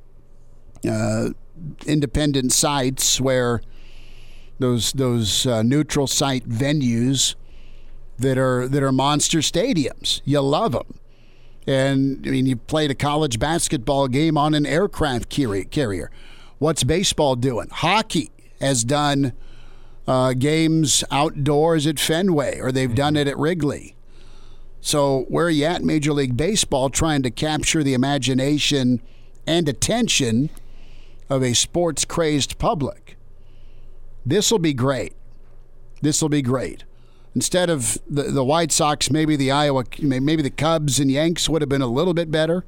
uh, independent sites, where those those uh, neutral site venues that are that are monster stadiums. You love them. And, I mean, you played a college basketball game on an aircraft carrier. What's baseball doing? Hockey has done uh, games outdoors at Fenway, or they've done it at Wrigley. So where are you at, Major League Baseball, trying to capture the imagination and attention of a sports-crazed public? This will be great. This will be great. Instead of the, the White Sox, maybe the Iowa, maybe the Cubs and Yanks would have been a little bit better.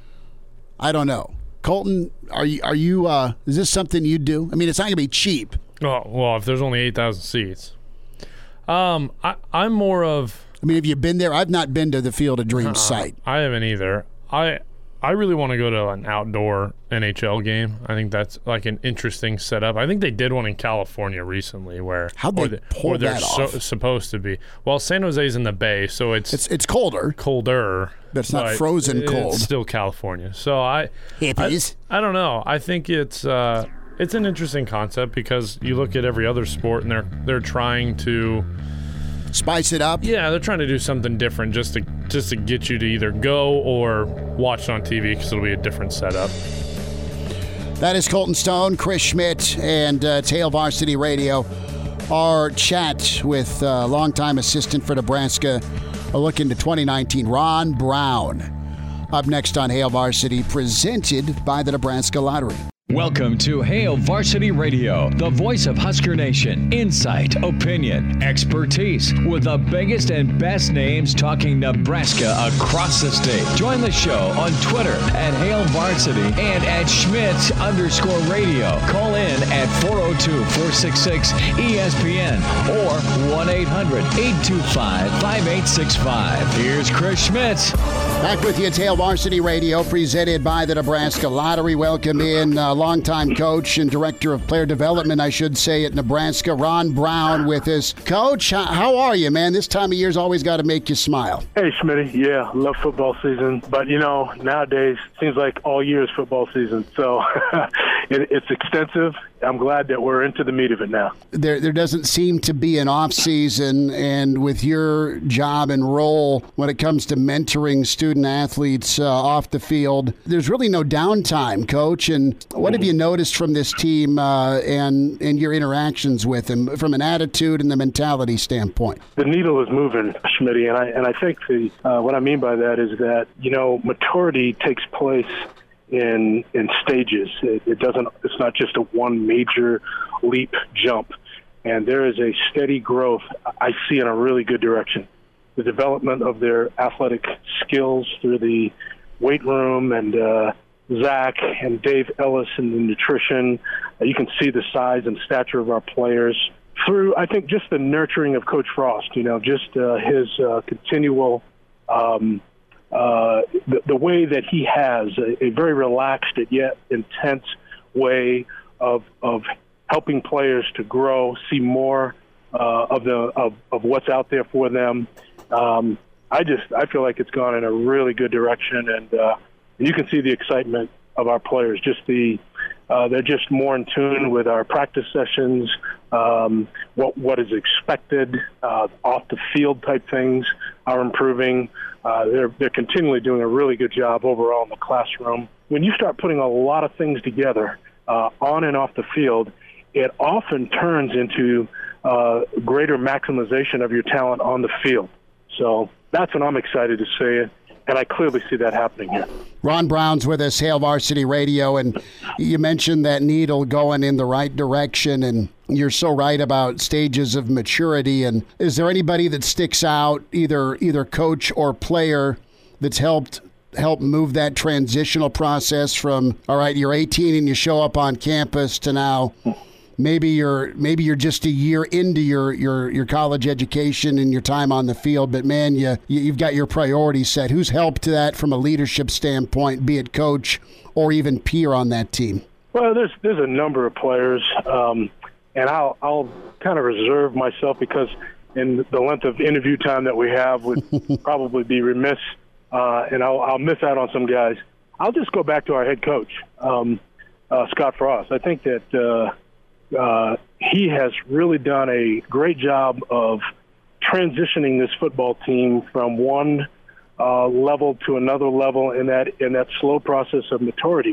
I don't know. Colton, are you? Are you? Uh, is this something you'd do? I mean, it's not going to be cheap. Oh, well, if there's only eight thousand seats, um, I, I'm more of. I mean, have you been there? I've not been to the Field of Dreams uh, site. I haven't either. I I really want to go to an outdoor N H L game. I think that's like an interesting setup. I think they did one in California recently where How'd they they, pull they're that so, off? supposed to be. Well, San Jose's in the Bay, so it's it's, it's colder. Colder. But it's not frozen it's cold. It's still California. So I it I, is. I don't know. I think it's uh, it's an interesting concept because you look at every other sport and they're they're trying to spice it up. Yeah, they're trying to do something different just to just to get you to either go or watch it on T V because it'll be a different setup. That is Colton Stone, Chris Schmidt, and uh, Hail Varsity Radio. Our chat with uh, longtime assistant for Nebraska, a look into twenty nineteen, Ron Brown. Up next on Hail Varsity, presented by the Nebraska Lottery. Welcome to Hail Varsity Radio, the voice of Husker Nation. Insight, opinion, expertise, with the biggest and best names talking Nebraska across the state. Join the show on Twitter at Hail Varsity and at Schmidt underscore radio. Call in at four oh two, four six six, E S P N or one eight hundred, eight two five, five eight six five. Here's Chris Schmidt. Back with you at Hail Varsity Radio, presented by the Nebraska Lottery. Welcome in uh, longtime coach and director of player development, I should say, at Nebraska, Ron Brown with us. Coach, how are you, man? This time of year's always got to make you smile. Hey, Schmitty. Yeah, love football season. But, you know, nowadays, seems like all year is football season. So it, it's extensive. I'm glad that we're into the meat of it now. There there doesn't seem to be an off season, and with your job and role when it comes to mentoring student athletes uh, off the field, there's really no downtime, Coach. And what have you noticed from this team uh, and, and your interactions with them from an attitude and the mentality standpoint? The needle is moving, Schmitty, and I, and I think the uh, what I mean by that is that, you know, maturity takes place in in stages. It, it doesn't. It's not just a one major leap jump, and there is a steady growth I see in a really good direction. The development of their athletic skills through the weight room and uh, Zach and Dave Ellis and the nutrition. Uh, you can see the size and stature of our players through, I think, just the nurturing of Coach Frost. You know, just uh, his uh, continual. Um, Uh, the, the way that he has a, a very relaxed yet intense way of of helping players to grow, see more uh, of the of, of what's out there for them. Um, I just I feel like it's gone in a really good direction, and uh, you can see the excitement of our players. Just the uh, they're just more in tune with our practice sessions, um, what what is expected, uh, off the field type things are improving. Uh, they're they're continually doing a really good job overall in the classroom. When you start putting a lot of things together uh, on and off the field, it often turns into uh, greater maximization of your talent on the field. So that's what I'm excited to see, and I clearly see that happening here. Ron Brown's with us, Hail Varsity Radio, and you mentioned that needle going in the right direction, and you're so right about stages of maturity. And is there anybody that sticks out, either either coach or player, that's helped help move that transitional process from, all right, you're eighteen and you show up on campus, to now maybe you're maybe you're just a year into your your, your college education and your time on the field, but man, you, you you've got your priorities set. Who's helped that from a leadership standpoint, be it coach or even peer on that team? Well, there's there's a number of players, um, and I'll I'll kind of reserve myself because in the length of interview time that we have would probably be remiss, uh, and I'll I'll miss out on some guys. I'll just go back to our head coach, um, uh, Scott Frost. I think that uh, uh, he has really done a great job of transitioning this football team from one uh, level to another level in that in that slow process of maturity.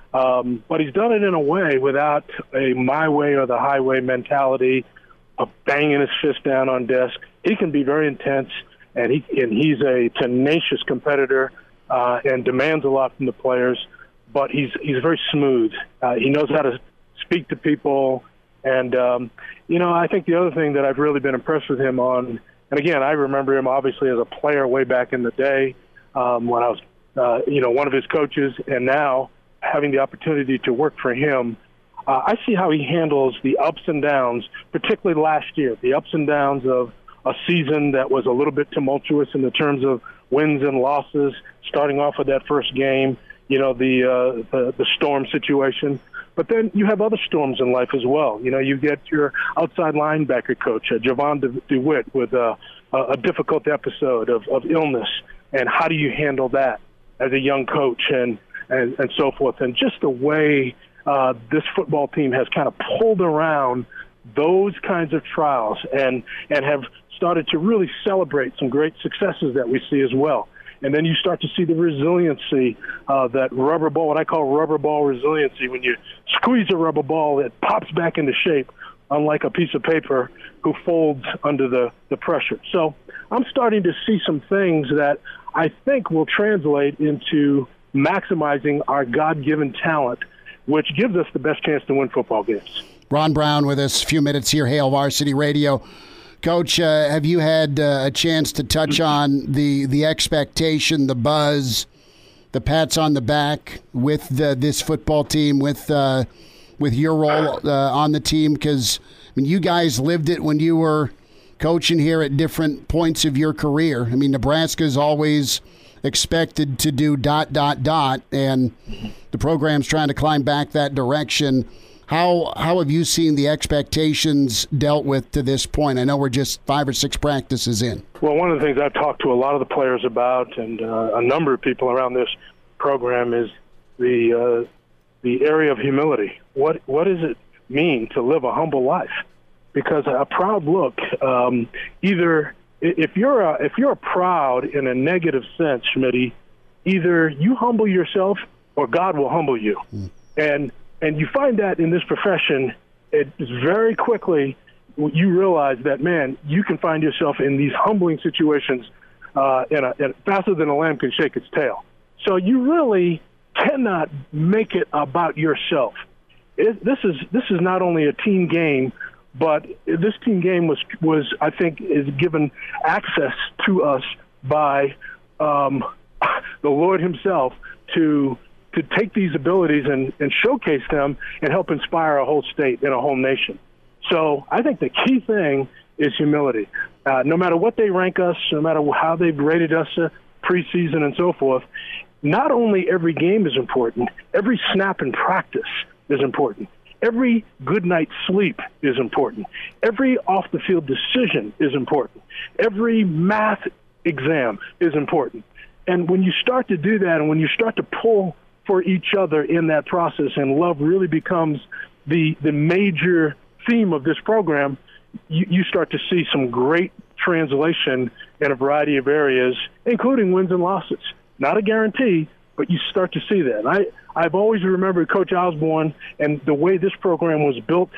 Um, but he's done it in a way without a my way or the highway mentality of banging his fist down on desk. He can be very intense, and he and he's a tenacious competitor uh, and demands a lot from the players. But he's he's very smooth. Uh, he knows how to speak to people, and um, you know, I think the other thing that I've really been impressed with him on, and again, I remember him obviously as a player way back in the day um, when I was, uh, you know, one of his coaches, and now having the opportunity to work for him, uh, I see how he handles the ups and downs, particularly last year, the ups and downs of a season that was a little bit tumultuous in the terms of wins and losses, starting off with that first game, you know, the, uh, the, the storm situation. But then you have other storms in life as well. You know, you get your outside linebacker coach, uh, Javon De- DeWitt, with a, a difficult episode of, of illness. And how do you handle that as a young coach and, and, and so forth? And just the way uh, this football team has kind of pulled around those kinds of trials and, and have started to really celebrate some great successes that we see as well. And then you start to see the resiliency, uh, that rubber ball, what I call rubber ball resiliency. When you squeeze a rubber ball, it pops back into shape, unlike a piece of paper who folds under the, the pressure. So I'm starting to see some things that I think will translate into maximizing our God-given talent, which gives us the best chance to win football games. Ron Brown with us, a few minutes here, Hail Varsity Radio. Coach, uh, have you had uh, a chance to touch on the, the expectation, the buzz, the pats on the back with the, this football team, with uh, with your role uh, on the team? Because I mean, you guys lived it when you were coaching here at different points of your career. I mean, Nebraska's always expected to do dot, dot, dot, and the program's trying to climb back that direction. How how have you seen the expectations dealt with to this point? I know we're just five or six practices in. Well, one of the things I've talked to a lot of the players about, and uh, a number of people around this program, is the uh, the area of humility. What what does it mean to live a humble life? Because a proud look, um, either if you're a, if you're proud in a negative sense, Schmitty, either you humble yourself or God will humble you, mm. and And you find that in this profession, it is very quickly you realize that, man, you can find yourself in these humbling situations uh, in a, in, faster than a lamb can shake its tail. So you really cannot make it about yourself. It, this is this is not only a team game, but this team game was, was I think, is given access to us by um, the Lord himself to to take these abilities and, and showcase them and help inspire a whole state and a whole nation. So I think the key thing is humility. Uh, no matter what they rank us, no matter how they've rated us uh, preseason and so forth, not only every game is important, every snap in practice is important. Every good night's sleep is important. Every off-the-field decision is important. Every math exam is important. And when you start to do that, and when you start to pull for each other in that process, and love really becomes the the major theme of this program, you, you start to see some great translation in a variety of areas, including wins and losses. Not a guarantee, but you start to see that. I, I've always remembered Coach Osborne and the way this program was built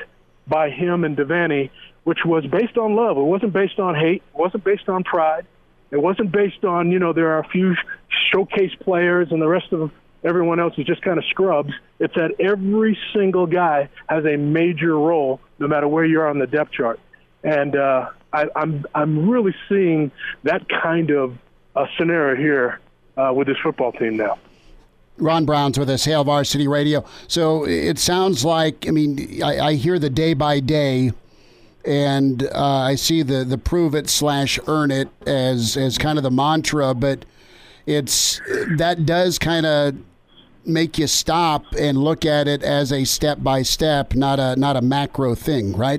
by him and Devaney, which was based on love. It wasn't based on hate. It wasn't based on pride. It wasn't based on, you know, there are a few showcase players and the rest of everyone else is just kind of scrubs. It's that every single guy has a major role, no matter where you are on the depth chart. And uh, I, I'm I'm really seeing that kind of uh, scenario here uh, with this football team now. Ron Brown's with us, Hail Varsity Radio. So it sounds like, I mean, I, I hear the day by day, and uh, I see the, the prove it slash earn it as as kind of the mantra, but it's that does kind of make you stop and look at it as a step by step, not a not a macro thing, right?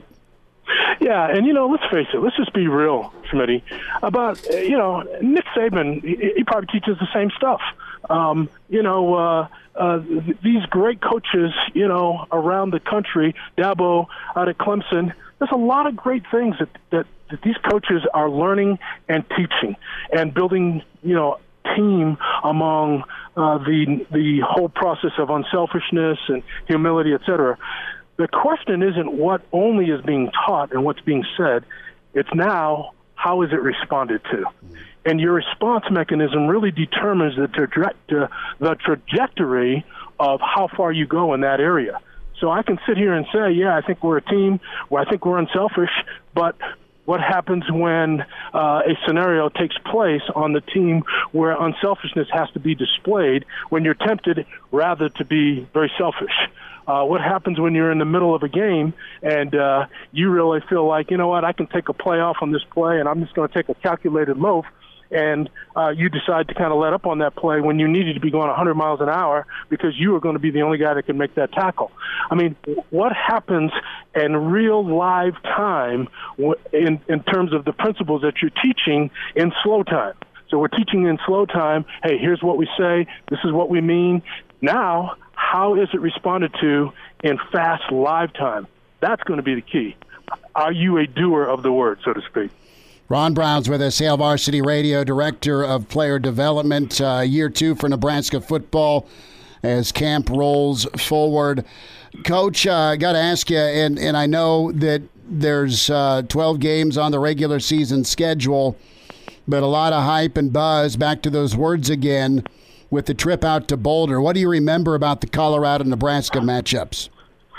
Yeah, and, you know, let's face it. Let's just be real, Schmitty. About, you know, Nick Saban, he, he probably teaches the same stuff. Um, you know, uh, uh, these great coaches, you know, around the country, Dabo out at Clemson, there's a lot of great things that, that, that these coaches are learning and teaching and building, you know, team among uh, the the whole process of unselfishness and humility, et cetera. The question isn't what only is being taught and what's being said. It's now how is it responded to. And your response mechanism really determines the, traje- the trajectory of how far you go in that area. So I can sit here and say, yeah, I think we're a team, where I think we're unselfish, but what happens when uh, a scenario takes place on the team where unselfishness has to be displayed when you're tempted rather to be very selfish? Uh, what happens when you're in the middle of a game and uh, you really feel like, you know what, I can take a play off on this play and I'm just going to take a calculated loaf, and uh, you decide to kind of let up on that play when you needed to be going one hundred miles an hour because you were going to be the only guy that could make that tackle. I mean, what happens in real live time in, in terms of the principles that you're teaching in slow time? So we're teaching in slow time, hey, here's what we say, this is what we mean. Now, how is it responded to in fast live time? That's going to be the key. Are you a doer of the word, so to speak? Ron Brown's with us, Hail Varsity Radio, Director of Player Development, uh, year two for Nebraska football as camp rolls forward. Coach, I uh, got to ask you, and, and I know that there's uh, twelve games on the regular season schedule, but a lot of hype and buzz, back to those words again, with the trip out to Boulder. What do you remember about the Colorado-Nebraska matchups?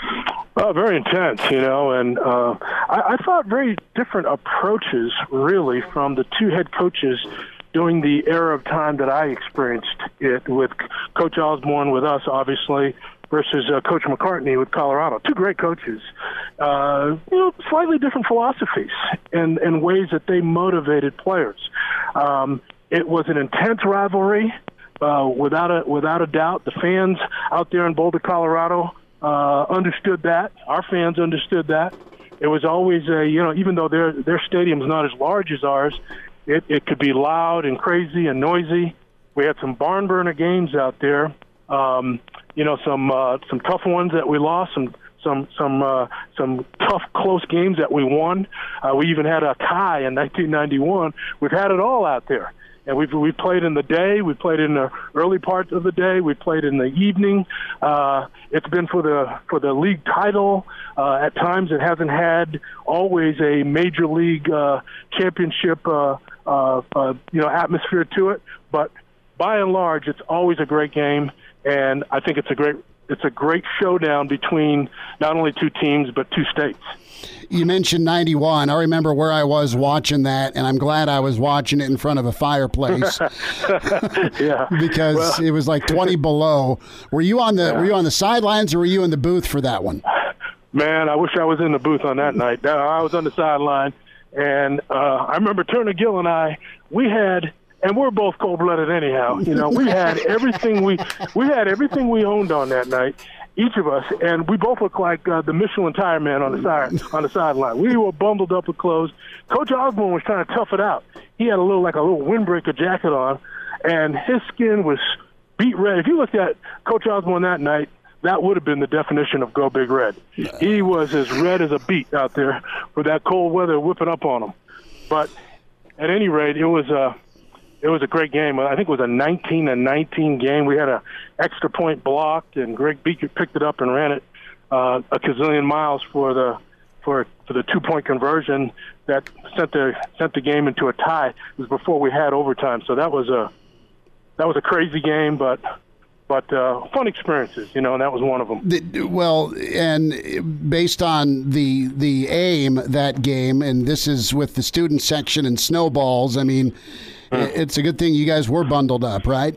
Uh, very intense, you know, and uh, I, I thought very different approaches, really, from the two head coaches during the era of time that I experienced it with Coach Osborne with us, obviously, versus uh, Coach McCartney with Colorado. Two great coaches, uh, you know, slightly different philosophies and, and ways that they motivated players. Um, it was an intense rivalry, uh, without a without a doubt. The fans out there in Boulder, Colorado, uh, understood that. Our fans understood that. It was always a, you know, even though their their stadium's not as large as ours, it, it could be loud and crazy and noisy. We had some barn burner games out there. Um, you know, some uh, some tough ones that we lost, some some some uh, some tough close games that we won. Uh, we even had a tie in nineteen ninety-one. We've had it all out there, and we've we played in the day, we played in the early parts of the day, we played in the evening. Uh, it's been for the for the league title. Uh, at times, it hasn't had always a major league uh, championship uh, uh, uh, you know atmosphere to it, but by and large, it's always a great game. And I think it's a great it's a great showdown between not only two teams but two states. You mentioned ninety-one. I remember where I was watching that, and I'm glad I was watching it in front of a fireplace. Yeah, because well, it was like twenty below. Were you on the yeah. Were you on the sidelines or were you in the booth for that one? Man, I wish I was in the booth on that night. No, I was on the sideline, and uh, I remember Turner Gill and I. We had. And we're both cold-blooded anyhow. You know, we had everything we we had everything we owned on that night, each of us, and we both looked like uh, the Michelin tire man on the side on the sideline. We were bundled up with clothes. Coach Osborne was trying to tough it out. He had a little like a little windbreaker jacket on, and his skin was beet red. If you looked at Coach Osborne that night, that would have been the definition of Go Big Red. He was as red as a beet out there with that cold weather whipping up on him. But at any rate, it was a uh, It was a great game. I think it was a nineteen and nineteen game. We had a extra point blocked, and Greg Beaker picked it up and ran it uh, a gazillion miles for the for for the two point conversion that sent the sent the game into a tie. It was before we had overtime, so that was a that was a crazy game, but. But uh, fun experiences, you know, and that was one of them. The, well, and based on the the aim that game, and this is with the student section and snowballs, I mean, mm. it's a good thing you guys were bundled up, right?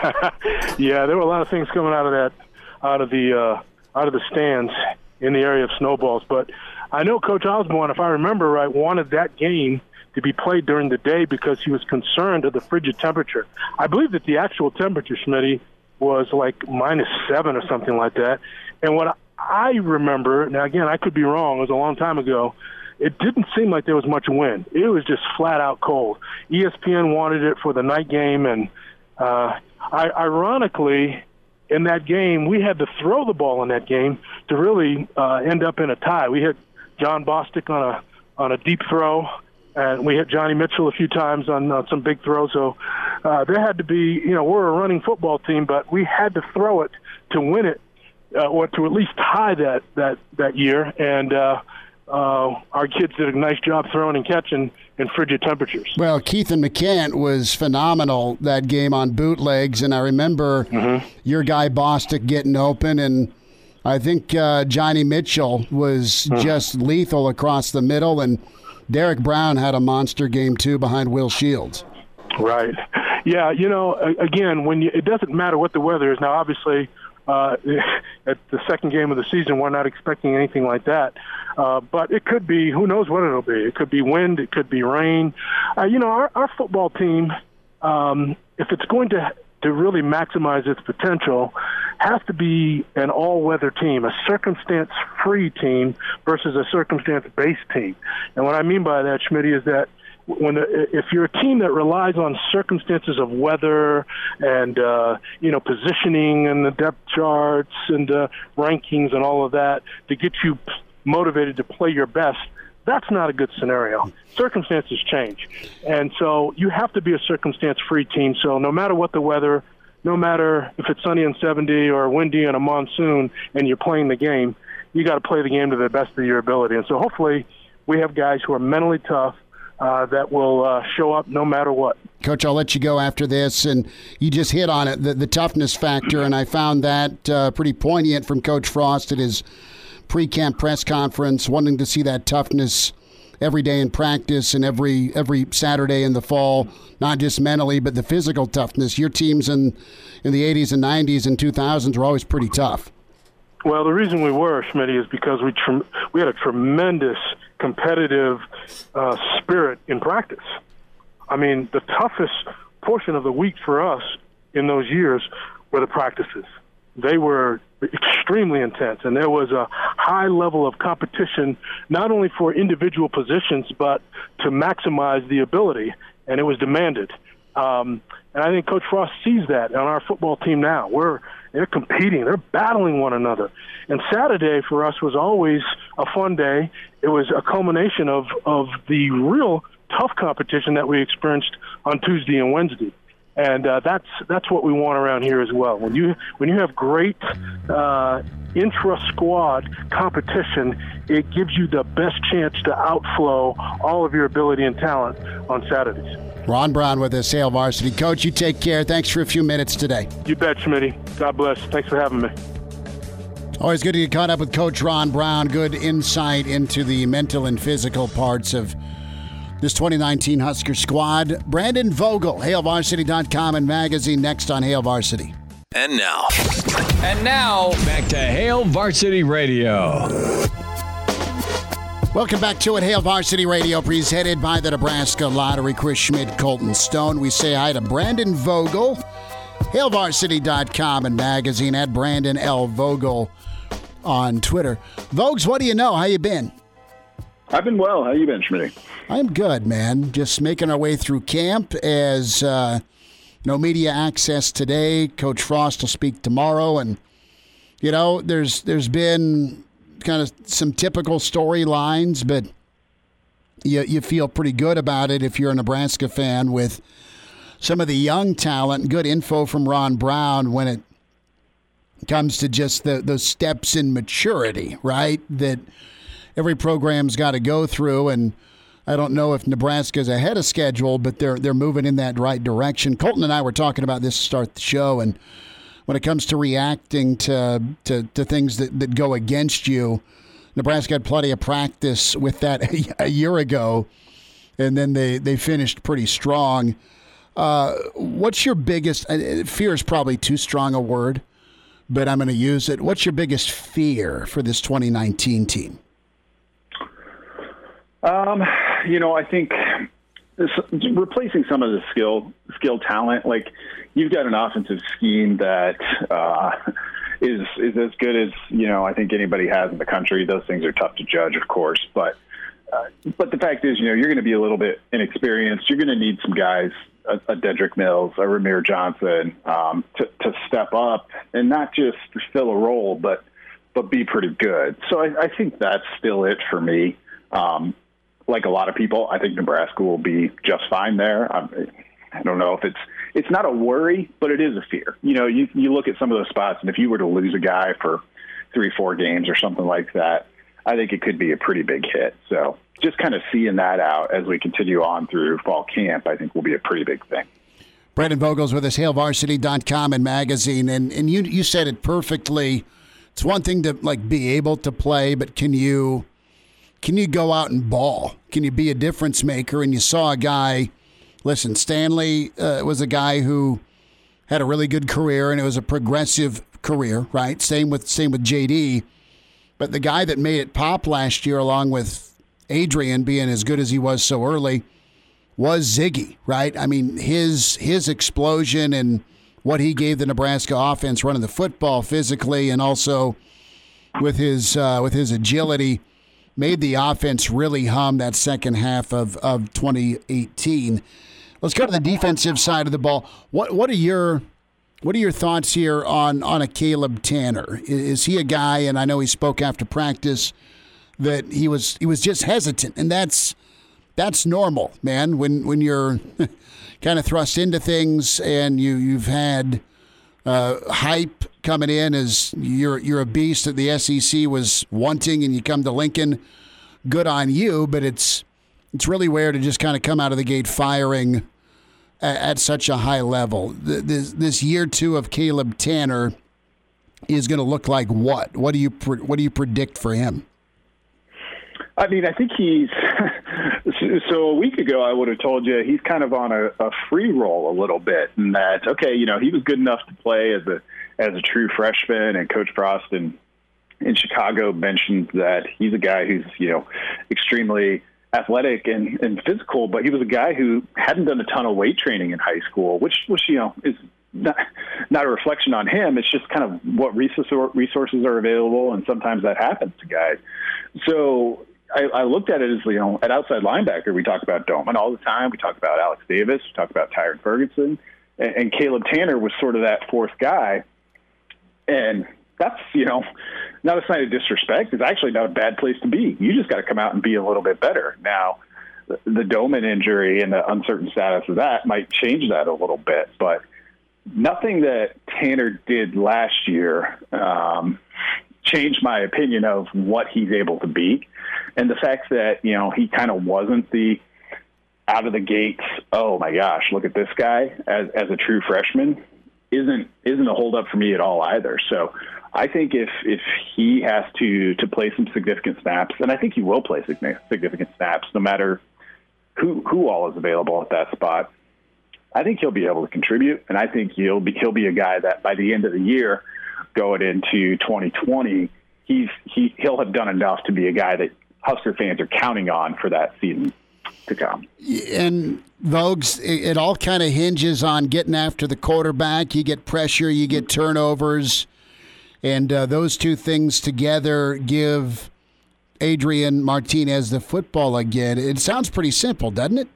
Yeah, there were a lot of things coming out of that, out of the uh, out of the stands in the area of snowballs. But I know Coach Osborne, if I remember right, wanted that game to be played during the day because he was concerned of the frigid temperature. I believe that the actual temperature, Schmitty, was like minus seven or something like that. And what I remember, now again, I could be wrong, it was a long time ago, it didn't seem like there was much wind. It was just flat out cold. E S P N wanted it for the night game, and uh, I, ironically, in that game, we had to throw the ball in that game to really uh, end up in a tie. We hit John Bostic on a on a deep throw, and we hit Johnny Mitchell a few times on uh, some big throws. So uh, there had to be, you know, we're a running football team, but we had to throw it to win it, uh, or to at least tie that that that year. And uh, uh, our kids did a nice job throwing and catching in frigid temperatures. Well, Keithan McCant was phenomenal that game on bootlegs, and I remember mm-hmm. your guy Bostic getting open, and I think uh, Johnny Mitchell was mm-hmm. just lethal across the middle, and Derek Brown had a monster game, too, behind Will Shields. Right. Yeah, you know, again, when you, it doesn't matter what the weather is. Now, obviously, uh, at the second game of the season, we're not expecting anything like that. Uh, but it could be, who knows what it'll be. It could be wind. It could be rain. Uh, you know, our, our football team, um, if it's going to to really maximize its potential, has to be an all-weather team, a circumstance-free team versus a circumstance-based team. And what I mean by that, Schmitty, is that when the, if you're a team that relies on circumstances of weather and uh, you know positioning and the depth charts and uh, rankings and all of that to get you motivated to play your best, that's not a good scenario. Circumstances change. And so you have to be a circumstance-free team. So no matter what the weather, no matter if it's sunny and seventy or windy and a monsoon and you're playing the game, you got to play the game to the best of your ability. And so hopefully we have guys who are mentally tough uh, that will uh, show up no matter what. Coach, I'll let you go after this. And you just hit on it, the, the toughness factor, and I found that uh, pretty poignant from Coach Frost at his pre-camp press conference, wanting to see that toughness every day in practice and every every Saturday in the fall, not just mentally, but the physical toughness. Your teams in in the eighties and nineties and two thousands were always pretty tough. Well, the reason we were, Schmitty, is because we tre- we had a tremendous competitive uh, spirit in practice. I mean, the toughest portion of the week for us in those years were the practices. They were extremely intense, and there was a high level of competition, not only for individual positions, but to maximize the ability, and it was demanded. Um, and I think Coach Frost sees that on our football team now. We're they're competing, they're battling one another. And Saturday for us was always a fun day. It was a culmination of, of the real tough competition that we experienced on Tuesday and Wednesday. And uh, that's that's what we want around here as well. When you when you have great uh, intra-squad competition, it gives you the best chance to outflow all of your ability and talent on Saturdays. Ron Brown with us, Hail Varsity. Coach, you take care. Thanks for a few minutes today. You bet, Schmitty. God bless. Thanks for having me. Always good to get caught up with Coach Ron Brown. Good insight into the mental and physical parts of this twenty nineteen Husker squad. Brandon Vogel, Hail Varsity dot com and magazine, next on Hail Varsity. And now. And now, back to Hail Varsity Radio. Welcome back to it, Hail Varsity Radio, presented by the Nebraska Lottery. Chris Schmidt, Colton Stone. We say hi to Brandon Vogel, Hail Varsity dot com and magazine, at Brandon L. Vogel on Twitter. Vogues, what do you know? How you been? I've been well. How you been, Schmitty? I'm good, man. Just making our way through camp as uh, no media access today. Coach Frost will speak tomorrow. And, you know, there's there's been kind of some typical storylines, but you, you feel pretty good about it if you're a Nebraska fan with some of the young talent. Good info from Ron Brown when it comes to just the, those steps in maturity, right? That every program's got to go through. And I don't know if Nebraska's ahead of schedule, but they're they're moving in that right direction. Colton and I were talking about this to start the show, and when it comes to reacting to to, to things that, that go against you, Nebraska had plenty of practice with that a, a year ago, and then they, they finished pretty strong. Uh, what's your biggest – fear is probably too strong a word, but I'm going to use it. What's your biggest fear for this twenty nineteen team? Um, you know, I think this, replacing some of the skill, skill talent, like you've got an offensive scheme that uh, is is as good as, you know, I think anybody has in the country. Those things are tough to judge, of course, but uh, but the fact is, you know, you're going to be a little bit inexperienced. You're going to need some guys, a, a Dedrick Mills, a Ramir Johnson, um, to, to step up and not just fill a role, but but be pretty good. So I, I think that's still it for me. Um, like a lot of people, I think Nebraska will be just fine there. I'm, I don't know if it's it's not a worry, but it is a fear. You know, you you look at some of those spots, and if you were to lose a guy for three, four games or something like that, I think it could be a pretty big hit. So just kind of seeing that out as we continue on through fall camp, I think will be a pretty big thing. Brandon Vogel's with us, Hail Varsity dot com and magazine, and and you you said it perfectly. It's one thing to like be able to play, but can you can you go out and ball? Can you be a difference maker? And you saw a guy. Listen, Stanley uh, was a guy who had a really good career, and it was a progressive career, right? Same with same with J D. But the guy that made it pop last year, along with Adrian being as good as he was so early, was Ziggy, right? I mean, his his explosion and what he gave the Nebraska offense running the football physically and also with his uh, with his agility made the offense really hum that second half of, of twenty eighteen. Let's go to the defensive side of the ball. What what are your what are your thoughts here on, on a Caleb Tanner? Is, is he a guy, and I know he spoke after practice, that he was he was just hesitant, and that's that's normal, man. When when you're kind of thrust into things and you you've had uh, hype coming in as you're you're a beast that the S E C was wanting, and you come to Lincoln, good on you. But it's it's really rare to just kind of come out of the gate firing at, at such a high level. This this year two of Caleb Tanner is going to look like what? What do you what do you predict for him? I mean, I think he's – so a week ago I would have told you he's kind of on a, a free roll a little bit, and that, okay, you know, he was good enough to play as a as a true freshman, and Coach Frost in, in Chicago mentioned that he's a guy who's, you know, extremely athletic and, and physical, but he was a guy who hadn't done a ton of weight training in high school, which, which you know, is not, not a reflection on him. It's just kind of what resources are available, and sometimes that happens to guys. So I, I looked at it as, you know, at outside linebacker, we talk about Doman all the time. We talk about Alex Davis. We talk about Tyron Ferguson. And, and Caleb Tanner was sort of that fourth guy. And that's, you know, not a sign of disrespect. It's actually not a bad place to be. You just got to come out and be a little bit better. Now, the, the Doman injury and the uncertain status of that might change that a little bit. But nothing that Tanner did last year um, changed my opinion of what he's able to be. And the fact that, you know, he kind of wasn't the out of the gates, oh my gosh, look at this guy as, as a true freshman isn't isn't a holdup for me at all either. So I think if if he has to to play some significant snaps, and I think he will play significant snaps no matter who who all is available at that spot, I think he'll be able to contribute, and I think he'll be he'll be a guy that by the end of the year, going into twenty twenty, he's he he'll have done enough to be a guy that Husker fans are counting on for that season to come. And Vogues, it, it all kind of hinges on getting after the quarterback. You get pressure, you get turnovers, and uh, those two things together give Adrian Martinez the football again. It sounds pretty simple, doesn't it?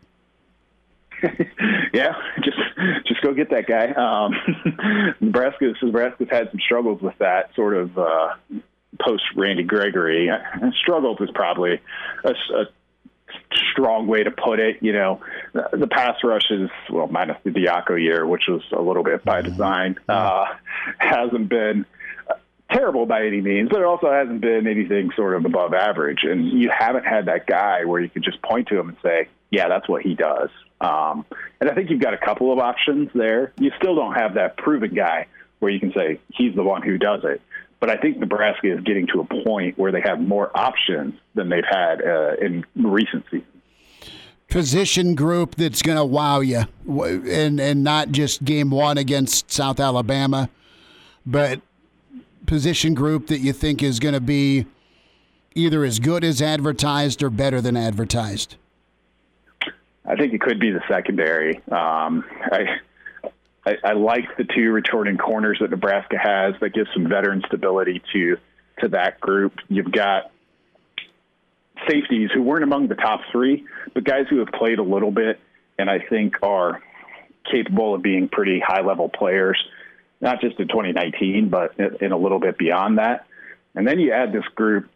Yeah, just just go get that guy. Um, Nebraska's Nebraska's had some struggles with that sort of uh, post Randy Gregory. Struggles is probably a, a strong way to put it. You know, the, the pass rush is, well, minus the Diaco year, which was a little bit by design, uh, hasn't been terrible by any means, but it also hasn't been anything sort of above average. And you haven't had that guy where you could just point to him and say, yeah, that's what he does. Um, and I think you've got a couple of options there. You still don't have that proven guy where you can say he's the one who does it. But I think Nebraska is getting to a point where they have more options than they've had uh, in recent seasons. Position group that's going to wow you, and and not just game one against South Alabama, but position group that you think is going to be either as good as advertised or better than advertised? I think it could be the secondary. Um, I, I I like the two returning corners that Nebraska has that gives some veteran stability to to that group. You've got safeties who weren't among the top three, but guys who have played a little bit and I think are capable of being pretty high-level players, not just in twenty nineteen, but in a little bit beyond that. And then you add this group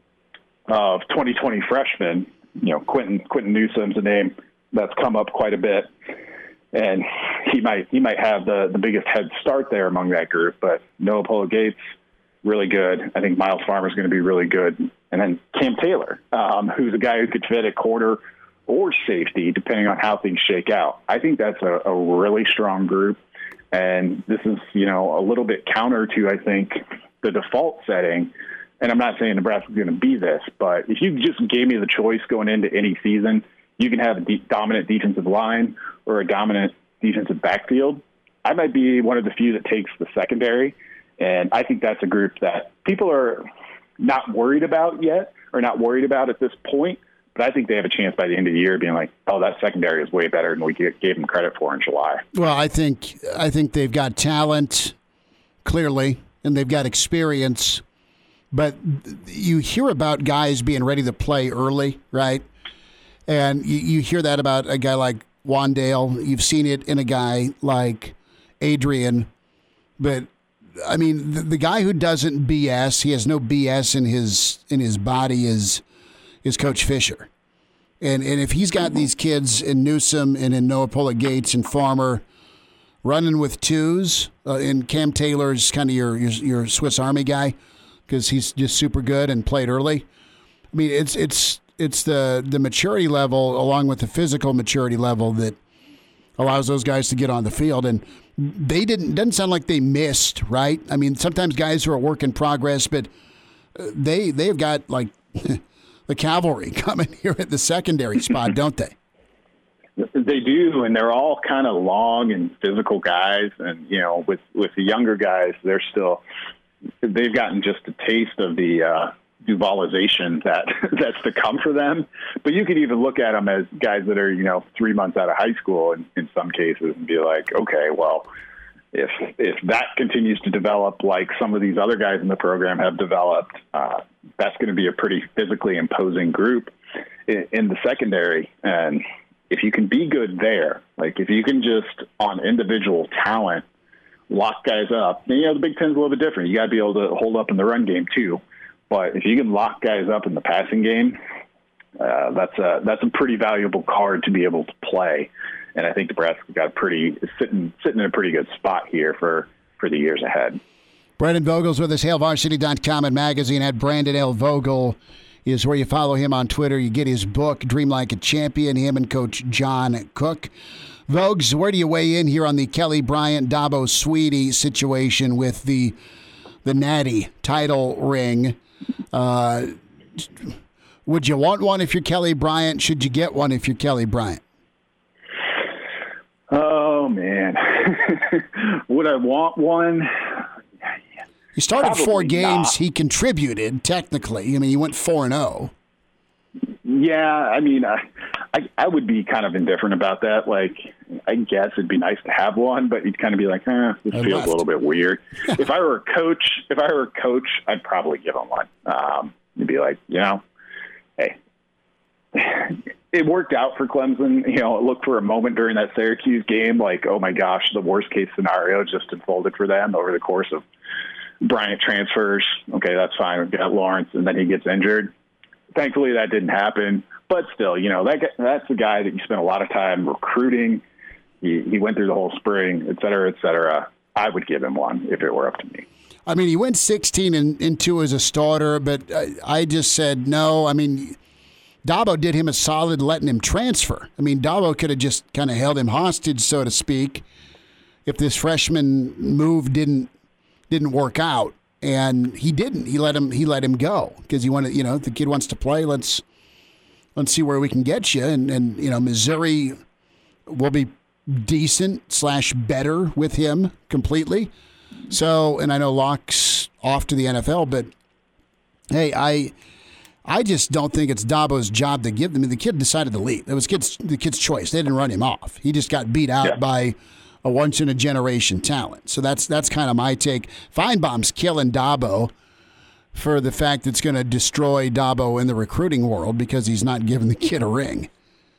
of twenty twenty freshmen. You know, Quentin Quentin Newsom's a name that's come up quite a bit, and he might he might have the, the biggest head start there among that group. But Noah Polo-Gates, really good. I think Miles Farmer's going to be really good. And then Cam Taylor, um, who's a guy who could fit at corner or safety, depending on how things shake out. I think that's a, a really strong group. And this is, you know, a little bit counter to, I think, the default setting. And I'm not saying Nebraska's going to be this, but if you just gave me the choice going into any season, you can have a de- dominant defensive line or a dominant defensive backfield. I might be one of the few that takes the secondary. And I think that's a group that people are not worried about yet, or not worried about at this point. But I think they have a chance by the end of the year being like, oh, that secondary is way better than we gave them credit for in July. Well, I think I think they've got talent, clearly, and they've got experience. But you hear about guys being ready to play early, right? And you, you hear that about a guy like Wandale. You've seen it in a guy like Adrian. But, I mean, the, the guy who doesn't B S, he has no B S in his in his body, is is Coach Fisher. And and if he's got these kids in Newsom and in Noah Polo-Gates and Farmer running with twos, uh, and Cam Taylor's kind of your, your your Swiss Army guy because he's just super good and played early. I mean, it's it's it's the, the maturity level along with the physical maturity level that allows those guys to get on the field. And they didn't doesn't sound like they missed, right? I mean, sometimes guys are a work in progress, but they they've got like the cavalry coming here at the secondary spot, don't they? They do, and they're all kind of long and physical guys. And, you know, with, with the younger guys, they're still – they've gotten just a taste of the uh, Duvalization that that's to come for them. But you could even look at them as guys that are, you know, three months out of high school in, in some cases and be like, okay, well, if if that continues to develop like some of these other guys in the program have developed, uh, that's going to be a pretty physically imposing group in, in the secondary. And if you can be good there, like if you can just on individual talent lock guys up, and, you know, the Big Ten's a little bit different. You got to be able to hold up in the run game too. But if you can lock guys up in the passing game, uh, that's a that's a pretty valuable card to be able to play. And I think Nebraska got a pretty sitting sitting in a pretty good spot here for, for the years ahead. Brandon Vogel's with us, Hail Varsity dot com and magazine at Brandon L. Vogel is where you follow him on Twitter. You get his book, Dream Like a Champion, him and Coach John Cook. Vogues, where do you weigh in here on the Kelly Bryant, Dabo Sweetie situation with the the Natty title ring? Uh, would you want one if you're Kelly Bryant? Should you get one if you're Kelly Bryant? Oh, man. Would I want one? He started Probably four games. not. He contributed, technically. I mean, he went four and oh. Yeah, I mean, I, I I would be kind of indifferent about that. Like, I guess it'd be nice to have one, but you'd kind of be like, eh, this I feels left. a little bit weird. If I were a coach, if I were a coach, I'd probably give him one. Um, you'd be like, you know, hey, it worked out for Clemson. You know, look for a moment during that Syracuse game, like, oh my gosh, the worst case scenario just unfolded for them over the course of Bryant transfers. Okay, that's fine. We've got Lawrence, and then he gets injured. Thankfully, that didn't happen. But still, you know, that that's the guy that you spent a lot of time recruiting. He, he went through the whole spring, et cetera, et cetera. I would give him one if it were up to me. I mean, he went sixteen and, and two as a starter, but I, I just said no. I mean, Dabo did him a solid letting him transfer. I mean, Dabo could have just kind of held him hostage, so to speak, if this freshman move didn't didn't work out. And he didn't. He let him. He let him go because he wanted. You know, if the kid wants to play, let's let's see where we can get you. And and you know, Missouri will be decent slash better with him completely. So, and I know Locke's off to the N F L, but hey, I I just don't think it's Dabo's job to give them. I mean, the kid decided to leave. It was kid's, the kid's choice. They didn't run him off. He just got beat out yeah. by a once in a generation talent. So that's that's kind of my take. Feinbaum's killing Dabo for the fact that it's going to destroy Dabo in the recruiting world because he's not giving the kid a ring.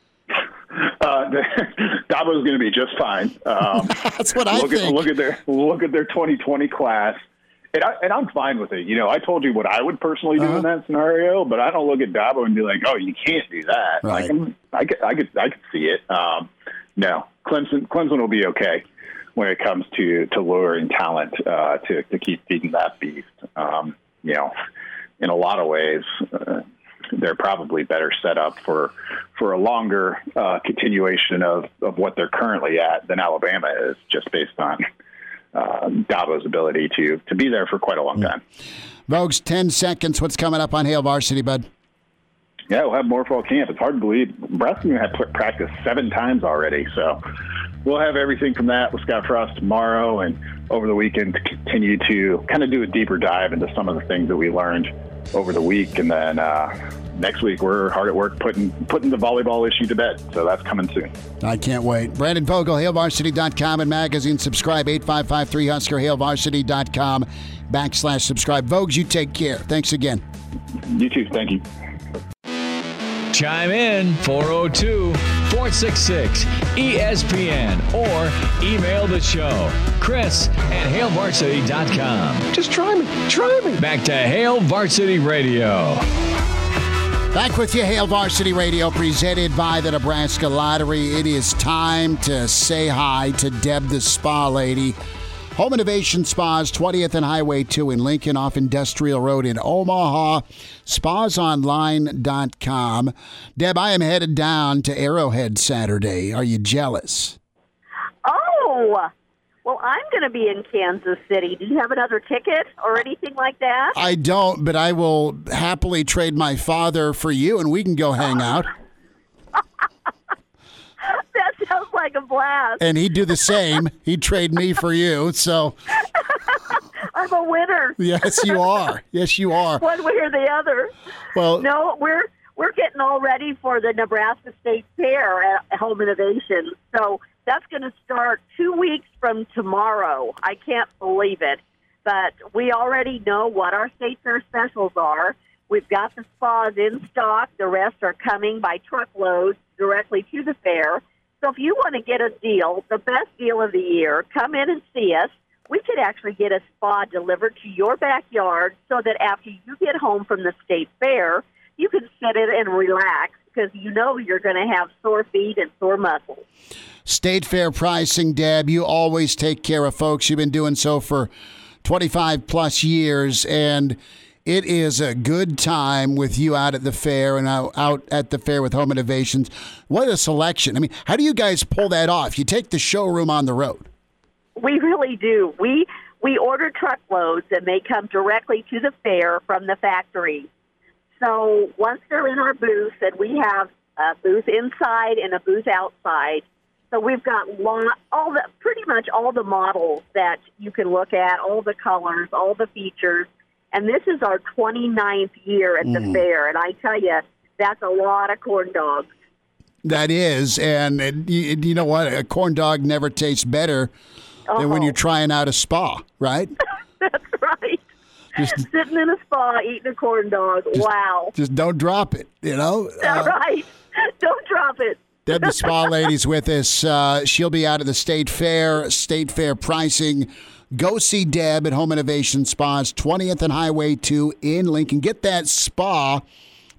Uh, Dabo's going to be just fine. Um, That's what I look think. At, look at their look at their twenty twenty class, and, I, and I'm fine with it. You know, I told you what I would personally do uh-huh. in that scenario, but I don't look at Dabo and be like, "Oh, you can't do that." Right. Like, I'm, I could, I could, I could see it. Um, no, Clemson, Clemson will be okay when it comes to to luring talent uh, to to keep feeding that beast. Um, you know, in a lot of ways. Uh, they're probably better set up for for a longer uh, continuation of, of what they're currently at than Alabama is, just based on uh, Dabo's ability to to be there for quite a long time. Vogues, ten seconds. What's coming up on Hail Varsity, bud? Yeah, we'll have more fall camp. It's hard to believe. Nebraska's going to have practiced seven times already, so we'll have everything from that with Scott Frost tomorrow and over the weekend to continue to kind of do a deeper dive into some of the things that we learned over the week. And then uh, next week, we're hard at work putting putting the volleyball issue to bed. So that's coming soon. I can't wait. Brandon Vogel, hail varsity dot com and magazine. Subscribe, eight five five three Husker, hail varsity dot com backslash subscribe. Vogues, you take care. Thanks again. You too. Thank you. Chime in four oh two, four six six, E S P N or email the show, Chris at hail varsity dot com. Just try me. Try me. Back to Hail Varsity Radio. Back with you, Hail Varsity Radio, presented by the Nebraska Lottery. It is time to say hi to Deb, the spa lady. Home Innovation Spas, twentieth and Highway two in Lincoln, off Industrial Road in Omaha. spas online dot com. Deb, I am headed down to Arrowhead Saturday. Are you jealous? Oh, well, I'm going to be in Kansas City. Do you have another ticket or anything like that? I don't, but I will happily trade my father for you, and we can go hang out. That sounds like a blast. And he'd do the same. He'd trade me for you, so... I'm a winner. Yes, you are. Yes, you are. One way or the other. Well, no, we're we're getting all ready for the Nebraska State Fair at Home Innovation. So that's going to start two weeks from tomorrow. I can't believe it. But we already know what our State Fair specials are. We've got the spas in stock. The rest are coming by truckloads directly to the fair. So if you want to get a deal, the best deal of the year, come in and see us. We could actually get a spa delivered to your backyard so that after you get home from the state fair, you can sit in and relax because you know you're going to have sore feet and sore muscles. State Fair pricing, Deb. You always take care of folks. You've been doing so for twenty-five plus years, and it is a good time with you out at the fair and out at the fair with Home Innovations. What a selection. I mean, how do you guys pull that off? You take the showroom on the road. We really do. We we order truckloads, and they come directly to the fair from the factory. So once they're in our booth, and we have a booth inside and a booth outside. So we've got lot, all the pretty much all the models that you can look at, all the colors, all the features. And this is our twenty-ninth year at the mm. fair, and I tell you, that's a lot of corn dogs. That is, and it, you, you know what? A corn dog never tastes better uh-huh. than when you're trying out a spa, right? That's right. Just, Sitting in a spa, eating a corn dog. Just, wow. Just don't drop it, you know? That's uh, right. Don't drop it. Deb, the spa lady's with us. Uh, she'll be out at the State Fair, State Fair pricing. Go see Deb at Home Innovation Spas, twentieth and Highway two in Lincoln. Get that spa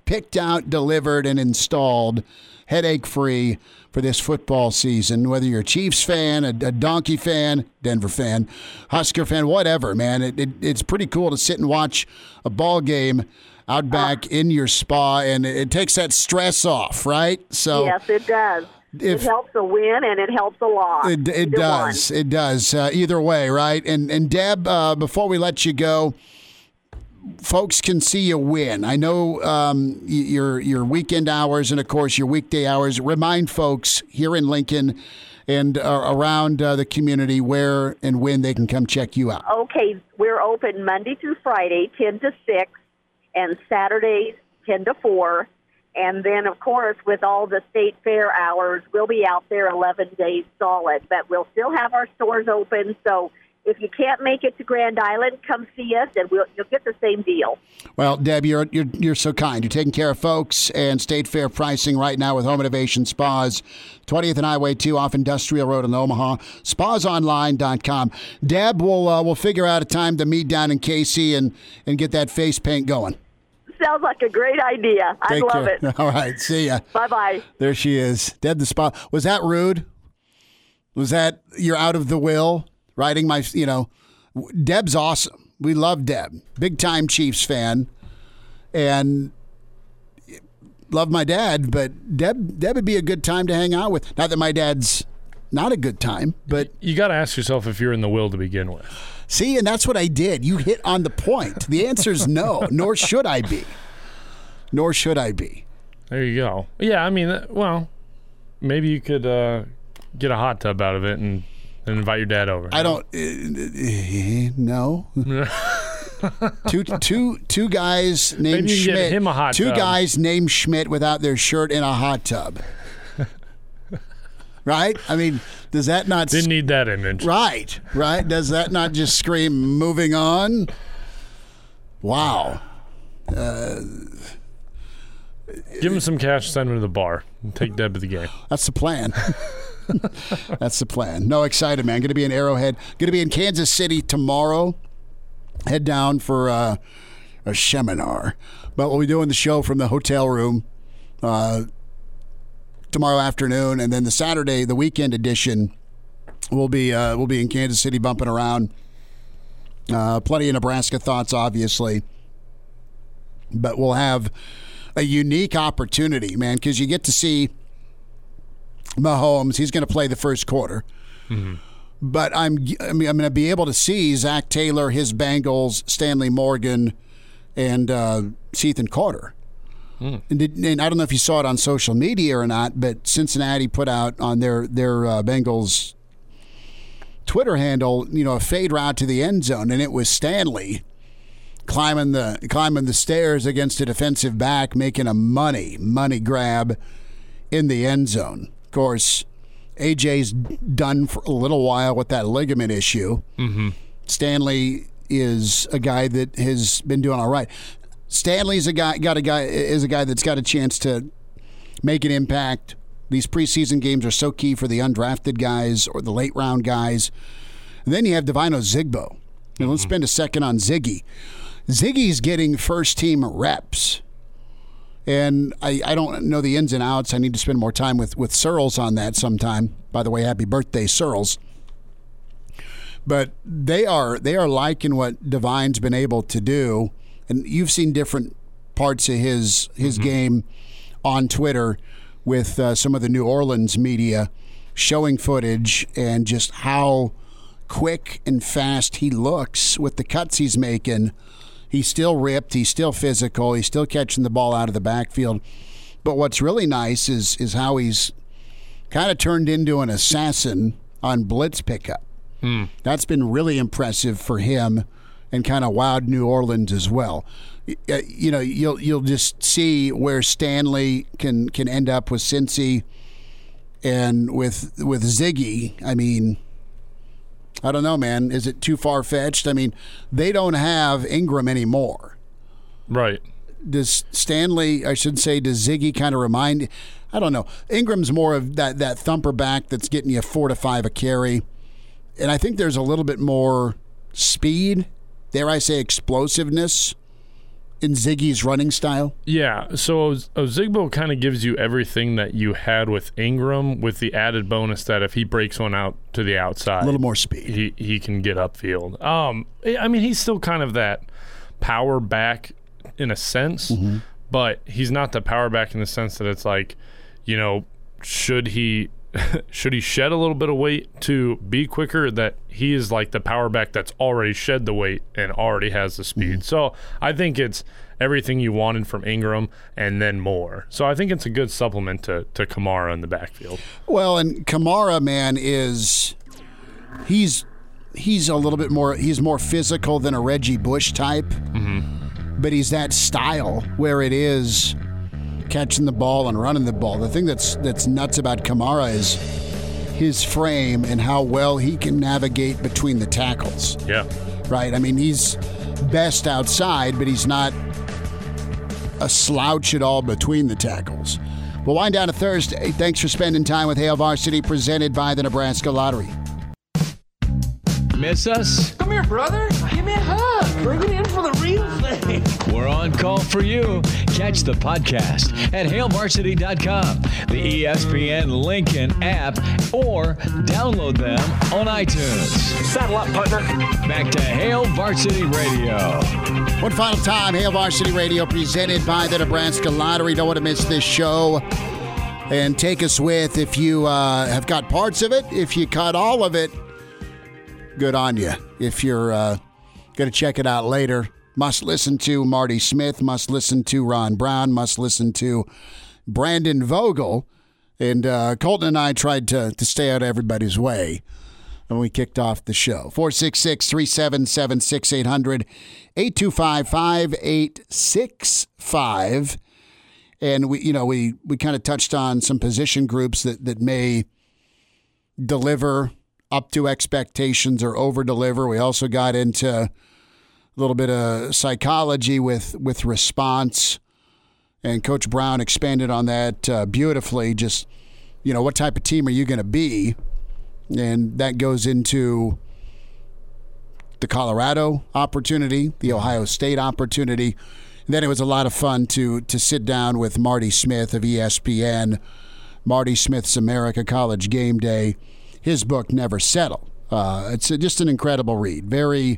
picked out, delivered, and installed headache-free for this football season. Whether you're a Chiefs fan, a, a Donkey fan, Denver fan, Husker fan, whatever, man. It, it, it's pretty cool to sit and watch a ball game out back in your spa, and it, it takes that stress off, right? So yes, it does. If, it helps a win, and it helps a lot. It, it does. One. It does. Uh, either way, right? And, and Deb, uh, before we let you go, folks can see you win. I know um, your your weekend hours and, of course, your weekday hours. Remind folks here in Lincoln and uh, around uh, the community where and when they can come check you out. Okay, we're open Monday through Friday, ten to six, and Saturdays, ten to four. And then, of course, with all the state fair hours, we'll be out there eleven days solid. But we'll still have our stores open, so if you can't make it to Grand Island, come see us, and we'll, you'll get the same deal. Well, Deb, you're, you're you're so kind. You're taking care of folks, and state fair pricing right now with Home Innovation Spas, twentieth and Highway two off Industrial Road in Omaha, spas online dot com. Deb, we'll, uh, we'll figure out a time to meet down in K C and, and get that face paint going. Sounds like a great idea. I Take love care. it. All right, see ya. Bye-bye. There she is. Deb the spa. Was that rude? Was that you're out of the will? Riding my, you know, Deb's awesome. We love Deb. Big time Chiefs fan. And love my dad, but Deb Deb would be a good time to hang out with. Not that my dad's not a good time, but you got to ask yourself if you're in the will to begin with. See, and that's what I did. You hit on the point. The answer is no, nor should I be. Nor should I be. There you go. Yeah, I mean, well, maybe you could uh, get a hot tub out of it and And invite your dad over. I don't. Uh, no. two, two, two guys named Maybe you Schmidt. get him a hot two tub. guys named Schmidt without their shirt in a hot tub. Right? I mean, does that not? Didn't need that image. Right. Right. Does that not just scream moving on? Wow. Uh, Give him some cash, send him to the bar, and take Deb to the game. That's the plan. That's the plan. No, excited, man. Going to be in Arrowhead. Going to be in Kansas City tomorrow. Head down for uh, a seminar. But we'll be doing the show from the hotel room uh, tomorrow afternoon, and then the Saturday, the weekend edition, we'll be uh, we'll be in Kansas City bumping around. Uh, plenty of Nebraska thoughts, obviously, but we'll have a unique opportunity, man, because you get to see Mahomes. He's going to play the first quarter. Mm-hmm. But I'm I mean, I'm going to be able to see Zach Taylor, his Bengals, Stanley Morgan, and uh, Ethan Carter. Mm. And, did, and I don't know if you saw it on social media or not, but Cincinnati put out on their, their uh, Bengals Twitter handle, you know, a fade route to the end zone, and it was Stanley climbing the climbing the stairs against a defensive back, making a money, money grab in the end zone. Of course, A J's done for a little while with that ligament issue. Mm-hmm. Stanley is a guy that has been doing all right. Stanley's a guy got a guy is a guy that's got a chance to make an impact. These preseason games are so key for the undrafted guys or the late round guys. And then you have Divino Zigbo. And let's spend a second on Ziggy. Ziggy's getting first team reps. And I, I don't know the ins and outs. I need to spend more time with, with Searles on that sometime. By the way, happy birthday, Searles. But they are they are liking what Divine's been able to do. And you've seen different parts of his his mm-hmm. game on Twitter with uh, some of the New Orleans media showing footage and just how quick and fast he looks with the cuts he's making. He's still ripped. He's still physical. He's still catching the ball out of the backfield. But what's really nice is is how he's kind of turned into an assassin on blitz pickup. Hmm. That's been really impressive for him and kind of wowed New Orleans as well. You know, you'll you'll just see where Stanley can can end up with Cincy and with with Ziggy. I mean, I don't know, man. Is it too far-fetched? I mean, they don't have Ingram anymore. Right. Does Stanley, I should say, does Ziggy kind of remind, I don't know. Ingram's more of that, that thumper back that's getting you four to five a carry. And I think there's a little bit more speed, dare I say explosiveness, in Ziggy's running style? Yeah, so Ozigbo kind of gives you everything that you had with Ingram, with the added bonus that if he breaks one out to the outside, a little more speed, he he can get upfield. Um, I mean, he's still kind of that power back in a sense, mm-hmm. but he's not the power back in the sense that it's like, you know, should he should he shed a little bit of weight to be quicker, that he is like the power back that's already shed the weight and already has the speed. Mm-hmm. So I think it's everything you wanted from Ingram and then more. So I think it's a good supplement to, to Kamara in the backfield. Well, and Kamara, man, is he's he's a little bit more he's more physical than a Reggie Bush type. Mm-hmm. But he's that style where it is catching the ball and running the ball. The thing that's that's nuts about Kamara is his frame and how well he can navigate between the tackles. Yeah. Right? I mean, he's best outside, but he's not a slouch at all between the tackles. We'll wind down to Thursday. Thanks for spending time with Hail Varsity, presented by the Nebraska Lottery. Miss us? Come here, brother. Give me a hug. Bring it in for the real thing. We're on call for you. Catch the podcast at hail varsity dot com, the E S P N Lincoln app, or download them on iTunes. Saddle up, partner. Back to Hail Varsity Radio. One final time, Hail Varsity Radio, presented by the Nebraska Lottery. Don't want to miss this show. And take us with, if you uh, have got parts of it, if you caught all of it, good on you. If you're uh, going to check it out later, must listen to Marty Smith, must listen to Ron Brown, must listen to Brandon Vogel. And uh, Colton and I tried to, to stay out of everybody's way when we kicked off the show. four six six, three seven seven, six eight zero zero, eight two five, five eight six five. And we, you know, we, we kind of touched on some position groups that, that may deliver up to expectations or over-deliver. We also got into a little bit of psychology with, with response, and Coach Brown expanded on that uh, beautifully. Just, you know, what type of team are you going to be? And that goes into the Colorado opportunity, the Ohio State opportunity. And then it was a lot of fun to to sit down with Marty Smith of E S P N, Marty Smith's America College Game Day. His book, Never Settle. Uh, it's just an incredible read. Very,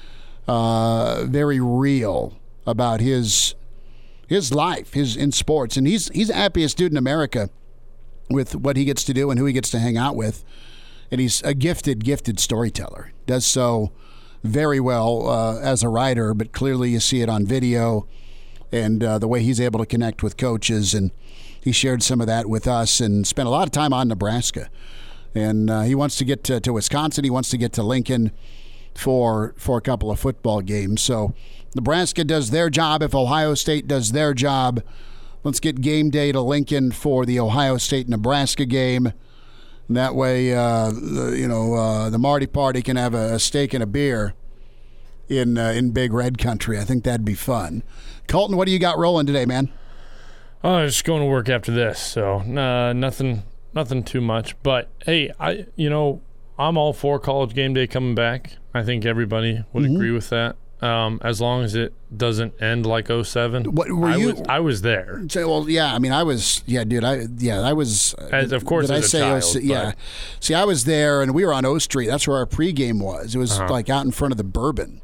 uh, very real about his his life, his in sports, and he's he's the happiest dude in America with what he gets to do and who he gets to hang out with. And he's a gifted, gifted storyteller. Does so very well uh, as a writer, but clearly you see it on video and uh, the way he's able to connect with coaches. And he shared some of that with us and spent a lot of time on Nebraska. And uh, he wants to get to, to Wisconsin. He wants to get to Lincoln for for a couple of football games. So Nebraska does their job. If Ohio State does their job, let's get game day to Lincoln for the Ohio State-Nebraska game. And that way, uh, the, you know, uh, the Marty Party can have a, a steak and a beer in uh, in Big Red Country. I think that'd be fun. Colton, what do you got rolling today, man? Oh, just going to work after this, so uh, nothing. Nothing too much, but hey, I you know I'm all for College Game Day coming back. I think everybody would mm-hmm. agree with that. Um, as long as it doesn't end like oh seven. What were I you? Was, I was there. So, well, yeah. I mean, I was. Yeah, dude. I yeah. I was. As, of course, did as I a say child. Was, yeah. See, I was there, and we were on O Street. That's where our pregame was. It was uh-huh. like out in front of the Bourbon,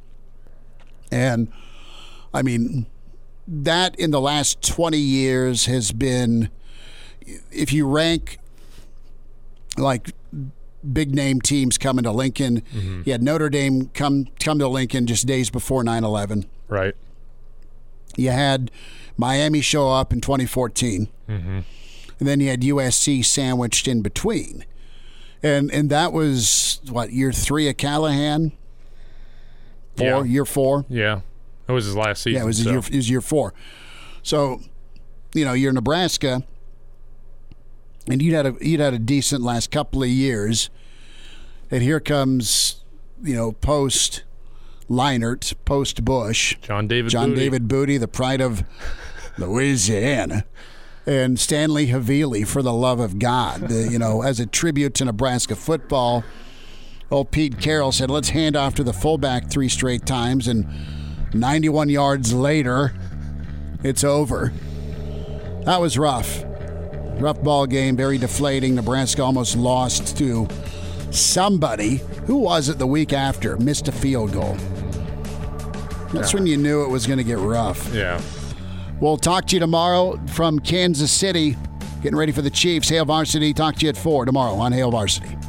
and I mean, that in the last twenty years has been, if you rank like big name teams coming to Lincoln. Mm-hmm. You had Notre Dame come come to Lincoln just days before nine eleven. Right. You had Miami show up in twenty fourteen. Mm-hmm. And then you had U S C sandwiched in between. And and that was, what, year three of Callahan? Four? Yeah. Year four? Yeah. That was his last season. Yeah, it was, so. year, it was year four. So, you know, you're Nebraska, and you'd had a you'd had a decent last couple of years, and here comes, you know, post Leinart, post Bush, John David John Booty. David Booty, the pride of Louisiana, and Stanley Havili, for the love of God, the, you know, as a tribute to Nebraska football. Old Pete Carroll said, "Let's hand off to the fullback three straight times," and ninety-one yards later, It's over. That was rough. Rough ball game, very deflating. Nebraska almost lost to somebody. Who was it the week after? Missed a field goal. That's yeah. when you knew it was going to get rough. Yeah. We'll talk to you tomorrow from Kansas City. Getting ready for the Chiefs. Hail Varsity. Talk to you at four tomorrow on Hail Varsity.